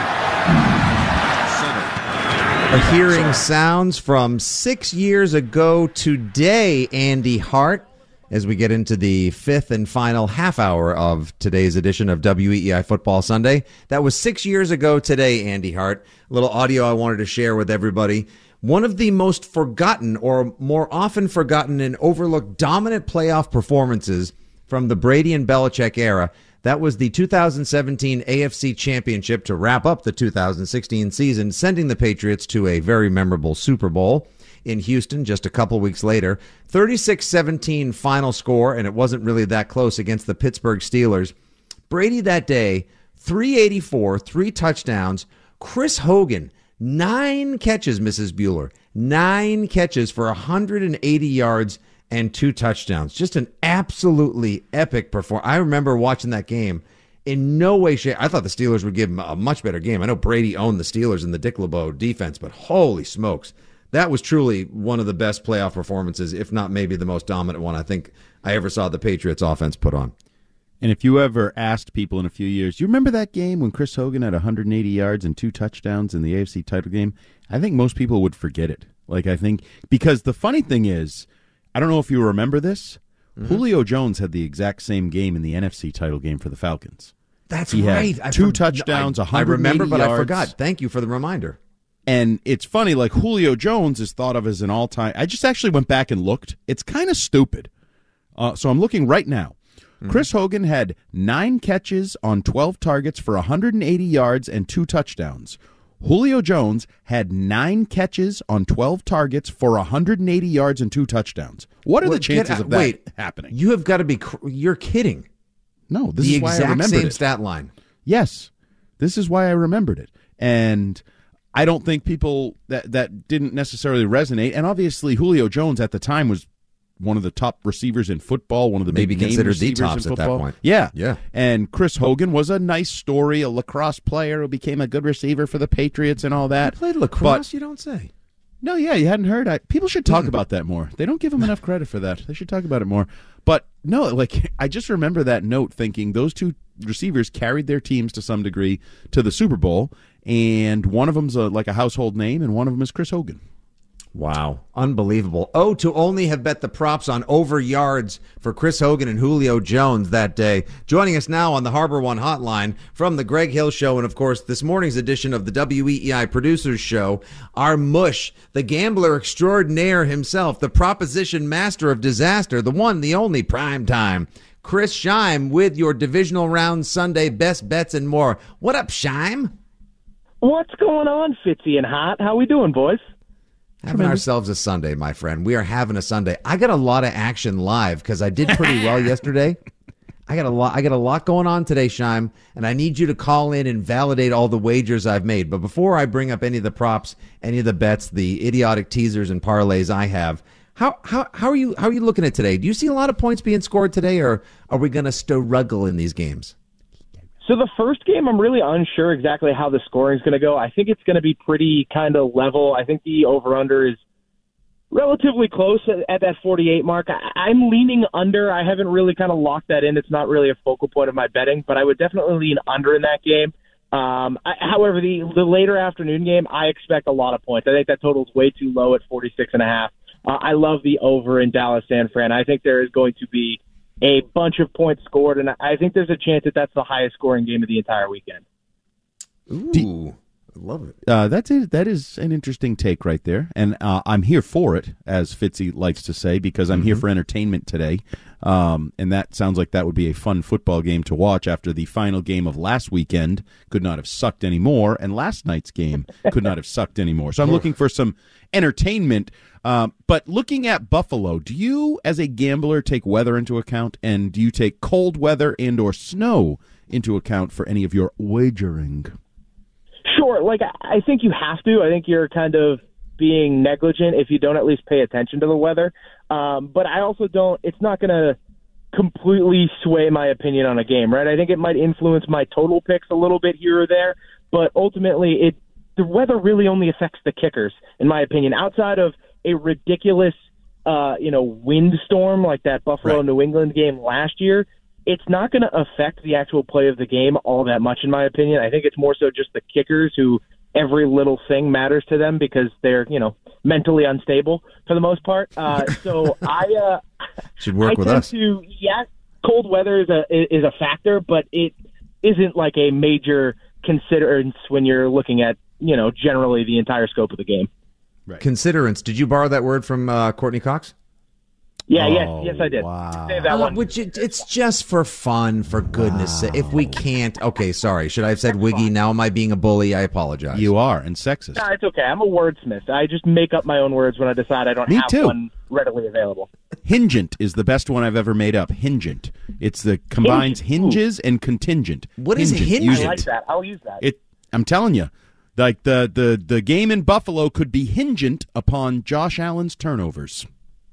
Center. Hearing sounds from six years ago today, Andy Hart. As we get into the fifth and final half hour of today's edition of W E E I Football Sunday. That was six years ago today, Andy Hart. A little audio I wanted to share with everybody. One of the most forgotten or more often forgotten and overlooked dominant playoff performances from the Brady and Belichick era. That was the two thousand seventeen A F C Championship to wrap up the two thousand sixteen season, sending the Patriots to a very memorable Super Bowl in Houston just a couple weeks later. thirty-six seventeen final score, and it wasn't really that close against the Pittsburgh Steelers. Brady that day, three eighty-four, three touchdowns. Chris Hogan, nine catches, Missus Bueller. Nine catches for one hundred eighty yards and two touchdowns. Just an absolutely epic performance. I remember watching that game. In no way, shape, I thought the Steelers would give him a much better game. I know Brady owned the Steelers in the Dick LeBeau defense, but holy smokes. That was truly one of the best playoff performances, if not maybe the most dominant one I think I ever saw the Patriots offense put on. And if you ever asked people in a few years, you remember that game when Chris Hogan had one hundred eighty yards and two touchdowns in the A F C title game? I think most people would forget it. Like, I think, because the funny thing is, I don't know if you remember this, mm-hmm. Julio Jones had the exact same game in the N F C title game for the Falcons. That's he right. Had two I, touchdowns, one hundred eighty I remember, but yards. I forgot. Thank you for the reminder. And it's funny, like Julio Jones is thought of as an all-time. I just actually went back and looked. It's kind of stupid. Uh, so I'm looking right now. Mm-hmm. Chris Hogan had nine catches on twelve targets for one hundred eighty yards and two touchdowns. Julio Jones had nine catches on twelve targets for one hundred eighty yards and two touchdowns. What are well, the chances of that wait, happening? You have got to be. You're kidding. No, this the is why I remembered remembered the exact same it. stat line. Yes, this is why I remembered it. And I don't think people that, that didn't necessarily resonate. And obviously, Julio Jones at the time was one of the top receivers in football, one of the maybe big considered the receivers tops in at that football. point. Yeah, yeah. And Chris Hogan was a nice story, a lacrosse player who became a good receiver for the Patriots and all that. He played lacrosse, but, you don't say. No, yeah, you hadn't heard. I, people should talk about that more. They don't give him enough credit for that. They should talk about it more. But no, like I just remember that note thinking those two receivers carried their teams to some degree to the Super Bowl, and one of them's a, like a household name, and one of them is Chris Hogan. Wow. Unbelievable. Oh, to only have bet the props on over yards for Chris Hogan and Julio Jones that day. Joining us now on the Harbor One Hotline from the Greg Hill Show and, of course, this morning's edition of the W E E I Producers Show, our mush, the gambler extraordinaire himself, the proposition master of disaster, the one, the only prime time, Chris Scheim, with your divisional round Sunday best bets and more. What up, Scheim? What's going on, Fitzy and Hot? How we doing, boys? Having ourselves a Sunday, my friend. We are having a Sunday. I got a lot of action live because I did pretty well yesterday. I got a lot. I got a lot going on today, Scheim, and I need you to call in and validate all the wagers I've made. But before I bring up any of the props, any of the bets, the idiotic teasers and parlays I have, How how how are you how are you looking at today? Do you see a lot of points being scored today, or are we going to struggle in these games? So the first game, I'm really unsure exactly how the scoring is going to go. I think it's going to be pretty kind of level. I think the over-under is relatively close at, at that forty-eight mark. I, I'm leaning under. I haven't really kind of locked that in. It's not really a focal point of my betting, but I would definitely lean under in that game. Um, I, however, the, the later afternoon game, I expect a lot of points. I think that total's way too low at forty-six and a half. Uh, I love the over in Dallas San Fran. I think there is going to be a bunch of points scored, and I think there's a chance that that's the highest scoring game of the entire weekend. Ooh, I love it. Uh, that's it. That is an interesting take right there, and uh, I'm here for it, as Fitzy likes to say, because I'm mm-hmm. here for entertainment today. Um, and that sounds like that would be a fun football game to watch after the final game of last weekend could not have sucked anymore, and last night's game could not have sucked anymore. So I'm looking for some entertainment. Um, but looking at Buffalo, do you, as a gambler, take weather into account, and do you take cold weather and or snow into account for any of your wagering? Sure. Like, I think you have to. I think you're kind of being negligent if you don't at least pay attention to the weather. Um, but I also don't, it's not going to completely sway my opinion on a game, right? I think it might influence my total picks a little bit here or there, but ultimately it, the weather really only affects the kickers, in my opinion, outside of a ridiculous, uh, you know, windstorm like that Buffalo Right. New England game last year. It's not going to affect the actual play of the game all that much, in my opinion. I think it's more so just the kickers who every little thing matters to them because they're, you know, mentally unstable for the most part. Uh, so I uh, should work I with tend us. To, yeah, cold weather is a is a factor, but it isn't like a major considerance when you're looking at, you know, generally the entire scope of the game. Right. Considerance. Did you borrow that word from uh, Courtney Cox? Yeah, Oh, yes, yes, I did. wow. Save that Uh, one. which it, it's just for fun, for goodness sake. If we can't, okay, sorry. Should I have said wiggy? Now am I being a bully? I apologize. You are, and sexist. No, it's okay. I'm a wordsmith. I just make up my own words when I decide I don't Me have too. one readily available. Hingent is the best one I've ever made up. Hingent. It's the combines Hingent. hinges and contingent. What is hingent? Use I it. like that. I'll use that. It. I'm telling you, like the, the, the game in Buffalo could be hingent upon Josh Allen's turnovers.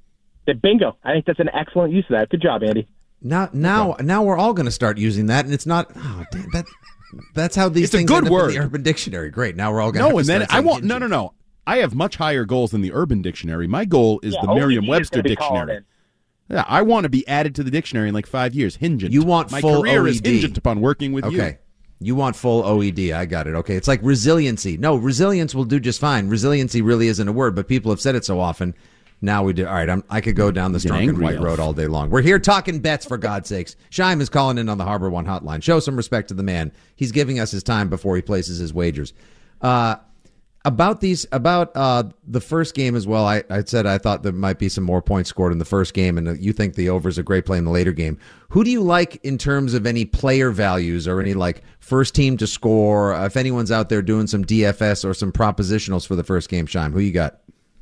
Bingo. I think that's an excellent use of that. Good job, Andy. Now, now, now we're all going to start using that, and it's not. Oh, damn, that. That's how these It's a things good end up word. in the Urban Dictionary. Great. Now we're all going. No, to and then start I saying want no, hingent. no, no. I have much higher goals than the Urban Dictionary. My goal is Yeah, the O E D is Merriam-Webster gonna be calling Dictionary. in. Yeah, I want to be added to the dictionary in like five years. Hingent. You want my full career O E is D. hingent upon working with you. Okay. You want full O E D. I got it. Okay. It's like resiliency. No, resilience will do just fine. Resiliency really isn't a word, but people have said it so often. Now we do. All right. I'm, I could go down the Get Strunk and angry White elf. Road all day long. We're here talking bets, for God's sakes. Scheim is calling in on the Harbor One hotline. Show some respect to the man. He's giving us his time before he places his wagers. Uh, about these, about uh, the first game as well, I, I said I thought there might be some more points scored in the first game, and you think the over is a great play in the later game. Who do you like in terms of any player values or any like first team to score? Uh, if anyone's out there doing some D F S or some propositionals for the first game, Scheim, who you got?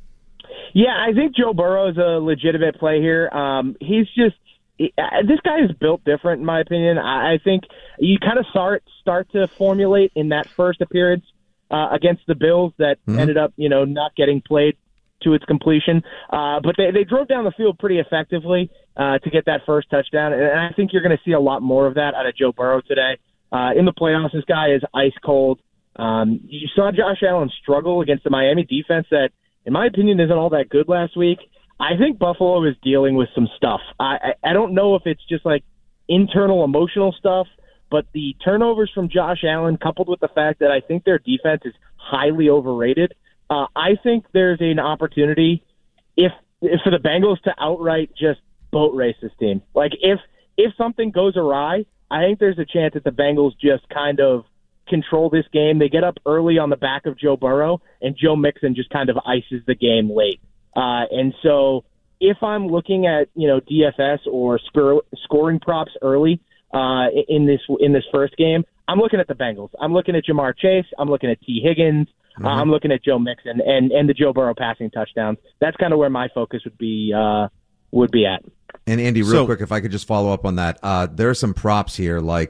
Yeah, I think Joe Burrow is a legitimate play here. Um, he's just he, uh, this guy is built different, in my opinion. I, I think you kind of start start to formulate in that first appearance uh, against the Bills that Mm-hmm. ended up, you know, not getting played to its completion. Uh, but they, they drove down the field pretty effectively uh, to get that first touchdown, and I think you're going to see a lot more of that out of Joe Burrow today. Uh, in the playoffs, this guy is ice cold. Um, you saw Josh Allen struggle against the Miami defense that, in my opinion, isn't all that good last week. I think Buffalo is dealing with some stuff. I, I, I don't know if it's just like internal emotional stuff, but the turnovers from Josh Allen, coupled with the fact that I think their defense is highly overrated, uh, I think there's an opportunity if, if for the Bengals to outright just boat race this team. Like if if something goes awry, I think there's a chance that the Bengals just kind of control this game. They get up early on the back of Joe Burrow, and Joe Mixon just kind of ices the game late. Uh, and so if I'm looking at, you know, D F S or score, scoring props early uh, in this in this first game, I'm looking at the Bengals. I'm looking at Jamar Chase. I'm looking at T. Higgins. Mm-hmm. Uh, I'm looking at Joe Mixon and, and the Joe Burrow passing touchdowns. That's kind of where my focus would be uh, would be at. And Andy, real So- quick, if I could just follow up on that, uh, there are some props here like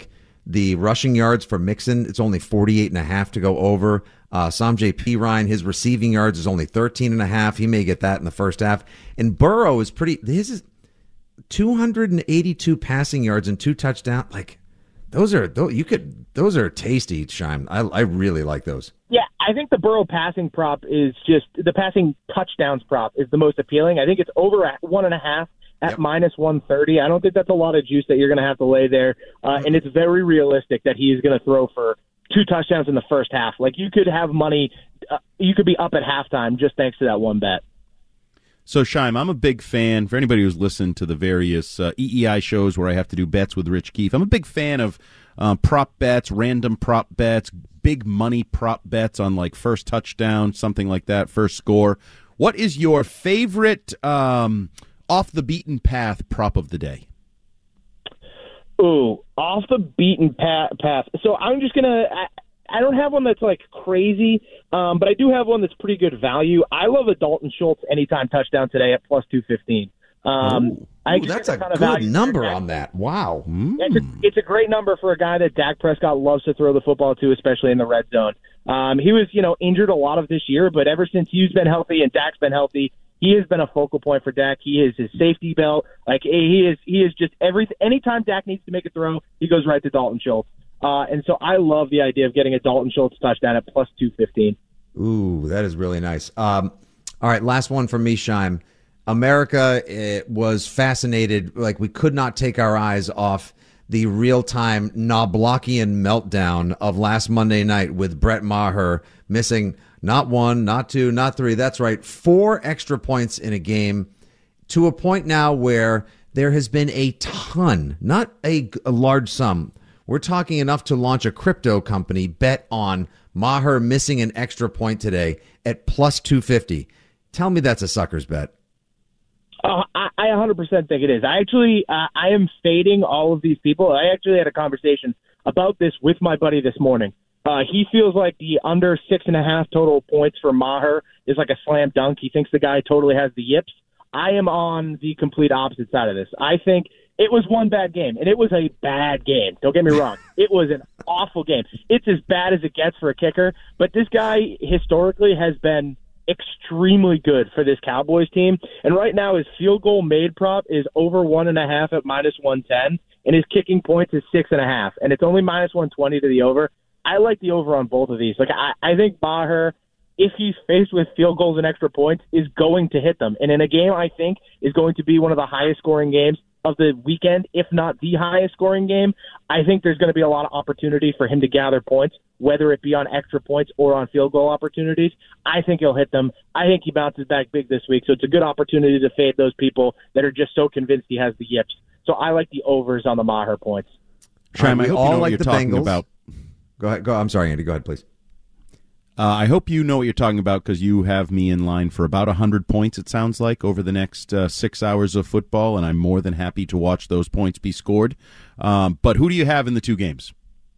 The rushing yards for Mixon, it's only forty-eight and a half to go over. Uh, Samjay P. Ryan, his receiving yards is only thirteen and a half. He may get that in the first half. And Burrow is pretty, his is two hundred eighty-two passing yards and two touchdowns. Like, those are, those, you could, those are tasty, Shime. I, I really like those. Yeah, I think the Burrow passing prop is just, the passing touchdowns prop is the most appealing. I think it's over at one and a half at yep. minus one thirty. I don't think that's a lot of juice that you're going to have to lay there. Uh, and it's very realistic that he is going to throw for two touchdowns in the first half. Like, you could have money, uh, you could be up at halftime just thanks to that one bet. So, Shime, I'm a big fan, for anybody who's listened to the various uh, E E I shows where I have to do bets with Rich Keefe, I'm a big fan of um, prop bets, random prop bets, big money prop bets on, like, first touchdown, something like that, first score. What is your favorite um, off-the-beaten-path prop of the day? Ooh, off the beaten path. path. So I'm just going to – I don't have one that's, like, crazy, um, but I do have one that's pretty good value. I love a Dalton Schultz anytime touchdown today at plus two fifteen. Um, Ooh, I Ooh, that's a good number on that. Wow. Mm. It's, a, it's a great number for a guy that Dak Prescott loves to throw the football to, especially in the red zone. Um, he was, you know, injured a lot of this year, but ever since he's been healthy and Dak's been healthy, he has been a focal point for Dak. He is his safety belt. Like, he is he is just every anytime Dak needs to make a throw, he goes right to Dalton Schultz. Uh, and so I love the idea of getting a Dalton Schultz touchdown at plus two fifteen. Ooh, that is really nice. Um, all right, last one from me, Shime. America it was fascinated. Like, we could not take our eyes off the real-time Knobblockian meltdown of last Monday night with Brett Maher missing not one, not two, not three. That's right, four extra points in a game, to a point now where there has been a ton, not a, a large sum. We're talking enough to launch a crypto company bet on Maher missing an extra point today at plus two fifty. Tell me that's a sucker's bet. Uh, I, I one hundred percent think it is. I actually, uh, I am fading all of these people. I actually had a conversation about this with my buddy this morning. Uh, he feels like the under six and a half total points for Maher is like a slam dunk. He thinks the guy totally has the yips. I am on the complete opposite side of this. I think it was one bad game, and it was a bad game. Don't get me wrong. It was an awful game. It's as bad as it gets for a kicker, but this guy historically has been extremely good for this Cowboys team. And right now his field goal made prop is over one and a half at minus one ten, and his kicking points is six and a half, and it's only minus one twenty to the over. I like the over on both of these. Like, I, I think Maher, if he's faced with field goals and extra points, is going to hit them. And in a game I think is going to be one of the highest scoring games of the weekend, if not the highest scoring game, I think there's going to be a lot of opportunity for him to gather points, whether it be on extra points or on field goal opportunities. I think he'll hit them. I think he bounces back big this week, so it's a good opportunity to fade those people that are just so convinced he has the yips. So I like the overs on the Maher points. Shime, I hope you know what you're talking about. Go ahead. Go. I'm sorry, Andy. Go ahead, please. Uh, I hope you know what you're talking about because you have me in line for about one hundred points, it sounds like, over the next uh, six hours of football, and I'm more than happy to watch those points be scored. Um, but who do you have in the two games?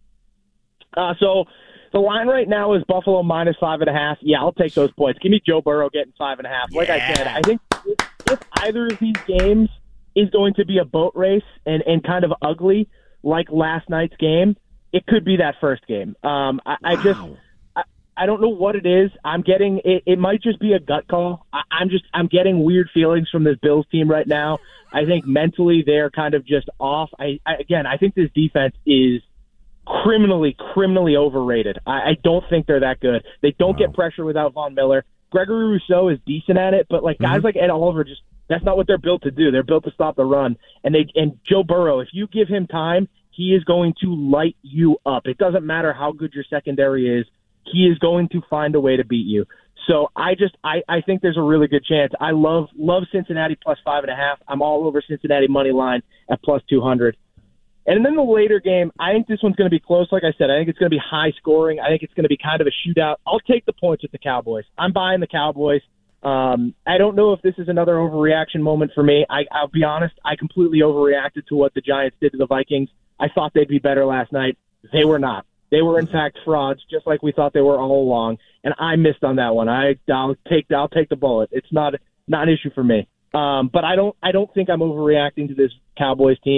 Uh, so the line right now is Buffalo minus five and a half. Yeah, I'll take those points. Give me Joe Burrow getting five and a half. Like yeah. I said, I think if, if either of these games is going to be a boat race and, and kind of ugly like last night's game, it could be that first game. Um, I, wow. I just... I don't know what it is. I'm getting it. It might just be a gut call. I, I'm just I'm getting weird feelings from this Bills team right now. I think mentally they're kind of just off. I, I again, I think this defense is criminally, criminally overrated. I, I don't think they're that good. They don't wow. get pressure without Von Miller. Gregory Rousseau is decent at it, but like guys mm-hmm. like Ed Oliver, just that's not what they're built to do. They're built to stop the run. And they and Joe Burrow, if you give him time, he is going to light you up. It doesn't matter how good your secondary is. He is going to find a way to beat you. So I just I, I think there's a really good chance. I love love Cincinnati plus five and a half. I'm all over Cincinnati money line at plus two hundred. And then the later game, I think this one's going to be close. Like I said, I think it's going to be high scoring. I think it's going to be kind of a shootout. I'll take the points with the Cowboys. I'm buying the Cowboys. Um, I don't know if this is another overreaction moment for me. I, I'll be honest. I completely overreacted to what the Giants did to the Vikings. I thought they'd be better last night. They were not. They were, in fact, frauds, just like we thought they were all along, and I missed on that one. I, I'll take I'll take the bullet. It's not not an issue for me. Um, but I don't I don't think I'm overreacting to this Cowboys team.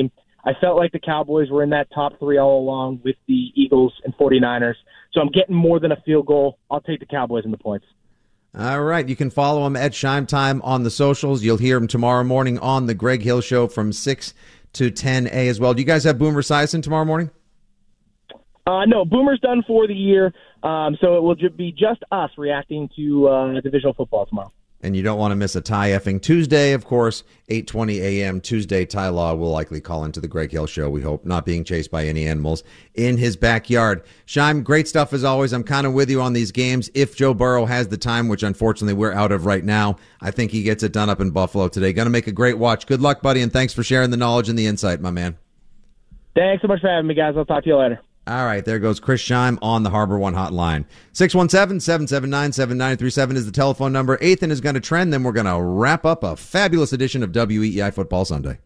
I felt like the Cowboys were in that top three all along with the Eagles and 49ers. So I'm getting more than a field goal. I'll take the Cowboys in the points. All right. You can follow him at Shime Time on the socials. You'll hear him tomorrow morning on the Greg Hill Show from six to ten a as well. Do you guys have Boomer Esiason tomorrow morning? Uh, no, Boomer's done for the year, um, so it will ju- be just us reacting to uh, divisional football tomorrow. And you don't want to miss a Ty effing Tuesday, of course, eight twenty a.m. Tuesday. Ty Law will likely call into the Greg Hill Show, we hope, not being chased by any animals in his backyard. Shime, great stuff as always. I'm kind of with you on these games. If Joe Burrow has the time, which unfortunately we're out of right now, I think he gets it done up in Buffalo today. Going to make a great watch. Good luck, buddy, and thanks for sharing the knowledge and the insight, my man. Thanks so much for having me, guys. I'll talk to you later. All right, there goes Chris Shime on the Harbor One hotline. six one seven, seven seven nine, seven nine three seven is the telephone number. Ethan is going to trend, then we're going to wrap up a fabulous edition of W E E I Football Sunday.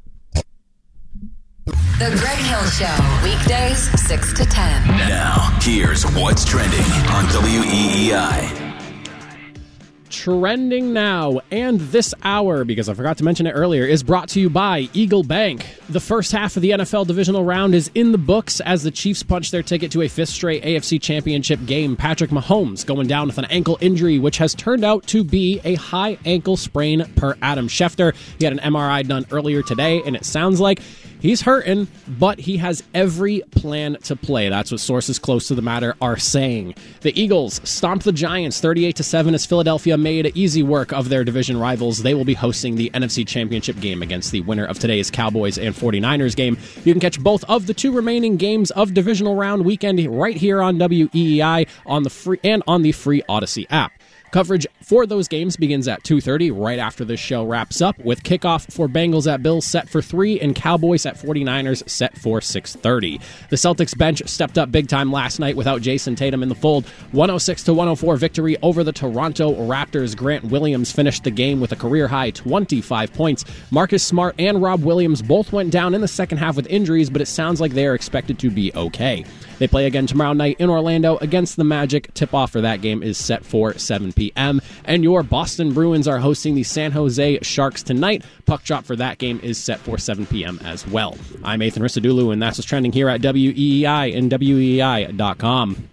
The Greg Hill Show, weekdays six to ten. Now, here's what's trending on W E E I. Trending now and this hour, because I forgot to mention it earlier, is brought to you by Eagle Bank. The first half of the N F L divisional round is in the books as the Chiefs punch their ticket to a fifth straight A F C Championship game. Patrick Mahomes going down with an ankle injury, which has turned out to be a high ankle sprain per Adam Schefter. He had an M R I done earlier today, and it sounds like he's hurting, but he has every plan to play. That's what sources close to the matter are saying. The Eagles stomped the Giants thirty-eight to seven as Philadelphia made easy work of their division rivals. They will be hosting the N F C Championship game against the winner of today's Cowboys and 49ers game. You can catch both of the two remaining games of divisional round weekend right here on W E E I on the free and on the free Odyssey app. Coverage for those games begins at two thirty, right after this show wraps up, with kickoff for Bengals at Bills set for three and Cowboys at 49ers set for six thirty. The Celtics bench stepped up big time last night without Jason Tatum in the fold. one oh six to one oh four victory over the Toronto Raptors. Grant Williams finished the game with a career-high twenty-five points. Marcus Smart and Rob Williams both went down in the second half with injuries, but it sounds like they are expected to be okay. They play again tomorrow night in Orlando against the Magic. Tip-off for that game is set for seven p.m. And your Boston Bruins are hosting the San Jose Sharks tonight. Puck drop for that game is set for seven p.m. as well. I'm Ethan Rissadulu, and that's what's trending here at W E E I and W E E I dot com.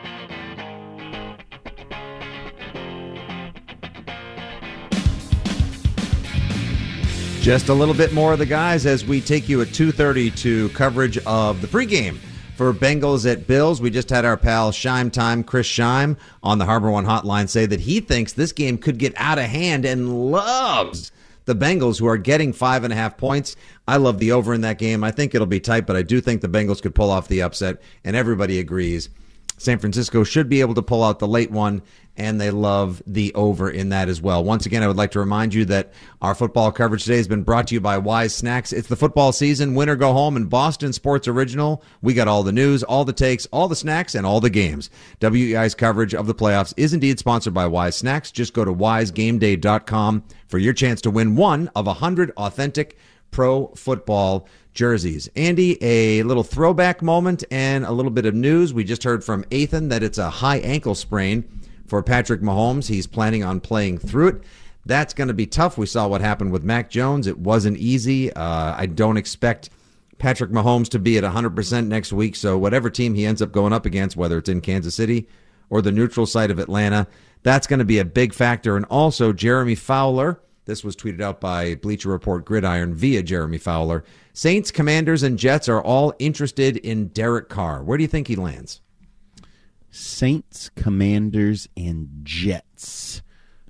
Just a little bit more of the guys as we take you at two thirty to coverage of the pregame for Bengals at Bills. We just had our pal Shime Time, Chris Shime, on the Harbor One hotline say that he thinks this game could get out of hand and loves the Bengals, who are getting five and a half points. I love the over in that game. I think it'll be tight, but I do think the Bengals could pull off the upset, and everybody agrees San Francisco should be able to pull out the late one, and they love the over in that as well. Once again, I would like to remind you that our football coverage today has been brought to you by Wise Snacks. It's the football season, win or go home, and Boston Sports Original. We got all the news, all the takes, all the snacks, and all the games. W E I's coverage of the playoffs is indeed sponsored by Wise Snacks. Just go to wise game day dot com for your chance to win one of one hundred authentic pro football jerseys. Andy, a little throwback moment and a little bit of news. We just heard from Ethan that it's a high ankle sprain for Patrick Mahomes. He's planning on playing through it. That's going to be tough. We saw what happened with Mac Jones. It wasn't easy. Uh, I don't expect Patrick Mahomes to be at one hundred percent next week, so whatever team he ends up going up against, whether it's in Kansas City or the neutral site of Atlanta, that's going to be a big factor. And also Jeremy Fowler, this was tweeted out by Bleacher Report Gridiron via Jeremy Fowler. Saints, Commanders, and Jets are all interested in Derek Carr. Where do you think he lands? Saints, Commanders, and Jets.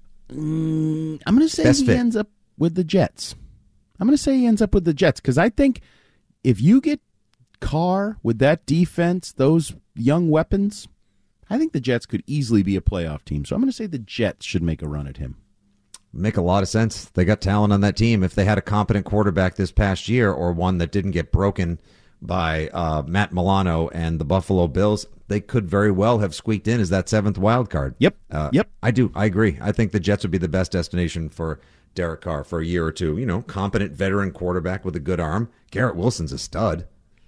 Mm, I'm going to say Best he fit. ends up with the Jets. I'm going to say he ends up with the Jets because I think if you get Carr with that defense, those young weapons, I think the Jets could easily be a playoff team. So I'm going to say the Jets should make a run at him. Make a lot of sense. They got talent on that team. If they had a competent quarterback this past year, or one that didn't get broken by uh, Matt Milano and the Buffalo Bills, they could very well have squeaked in as that seventh wild card. Yep. Uh, yep. I do. I agree. I think the Jets would be the best destination for Derek Carr for a year or two. You know, competent veteran quarterback with a good arm. Garrett Wilson's a stud.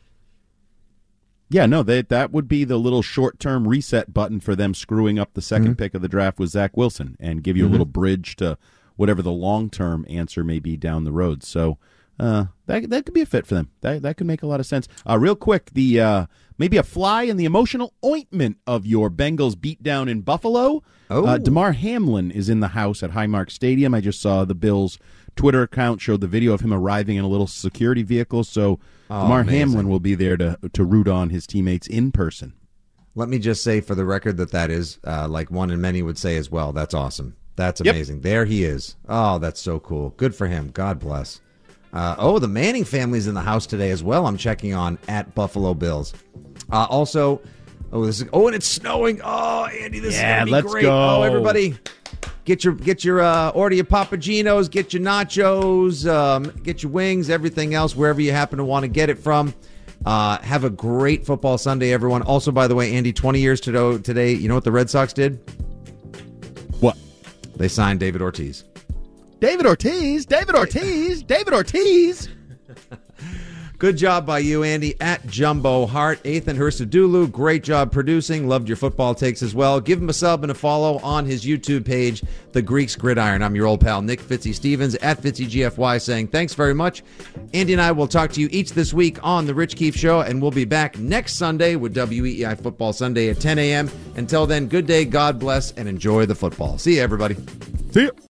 Yeah, no, they, that would be the little short-term reset button for them screwing up the second mm-hmm. pick of the draft with Zach Wilson and give you mm-hmm. a little bridge to whatever the long-term answer may be down the road. So Uh, that that could be a fit for them. That that could make a lot of sense. Uh, real quick, the uh, maybe a fly in the emotional ointment of your Bengals beatdown in Buffalo. Oh. Uh, Damar Hamlin is in the house at Highmark Stadium. I just saw the Bills' Twitter account showed the video of him arriving in a little security vehicle. So Oh, Damar amazing. Hamlin will be there to to root on his teammates in person. Let me just say for the record that that is, uh, like one and many would say as well, that's awesome. That's Yep. amazing. There he is. Oh, that's so cool. Good for him. God bless. Uh, oh, the Manning family's in the house today as well. I'm checking on at Buffalo Bills. Uh, also, oh, this is, oh, and it's snowing. Oh, Andy, this Yeah, is gonna be let's great. go. Oh, everybody, get your get your uh, order your Papagenos, get your nachos, um, get your wings, everything else wherever you happen to want to get it from. Uh, have a great football Sunday, everyone. Also, by the way, Andy, twenty years to today. You know what the Red Sox did? What? They signed David Ortiz. David Ortiz, David Ortiz, David Ortiz. Good job by you, Andy, at Jumbo Hart. Ethan Hursadulu, great job producing. Loved your football takes as well. Give him a sub and a follow on his YouTube page, The Greeks Gridiron. I'm your old pal, Nick Fitzy Stevens, at FitzyGFY, saying thanks very much. Andy and I will talk to you each this week on The Rich Keefe Show, and we'll be back next Sunday with W E E I Football Sunday at ten a.m. Until then, good day, God bless, and enjoy the football. See you, everybody. See ya.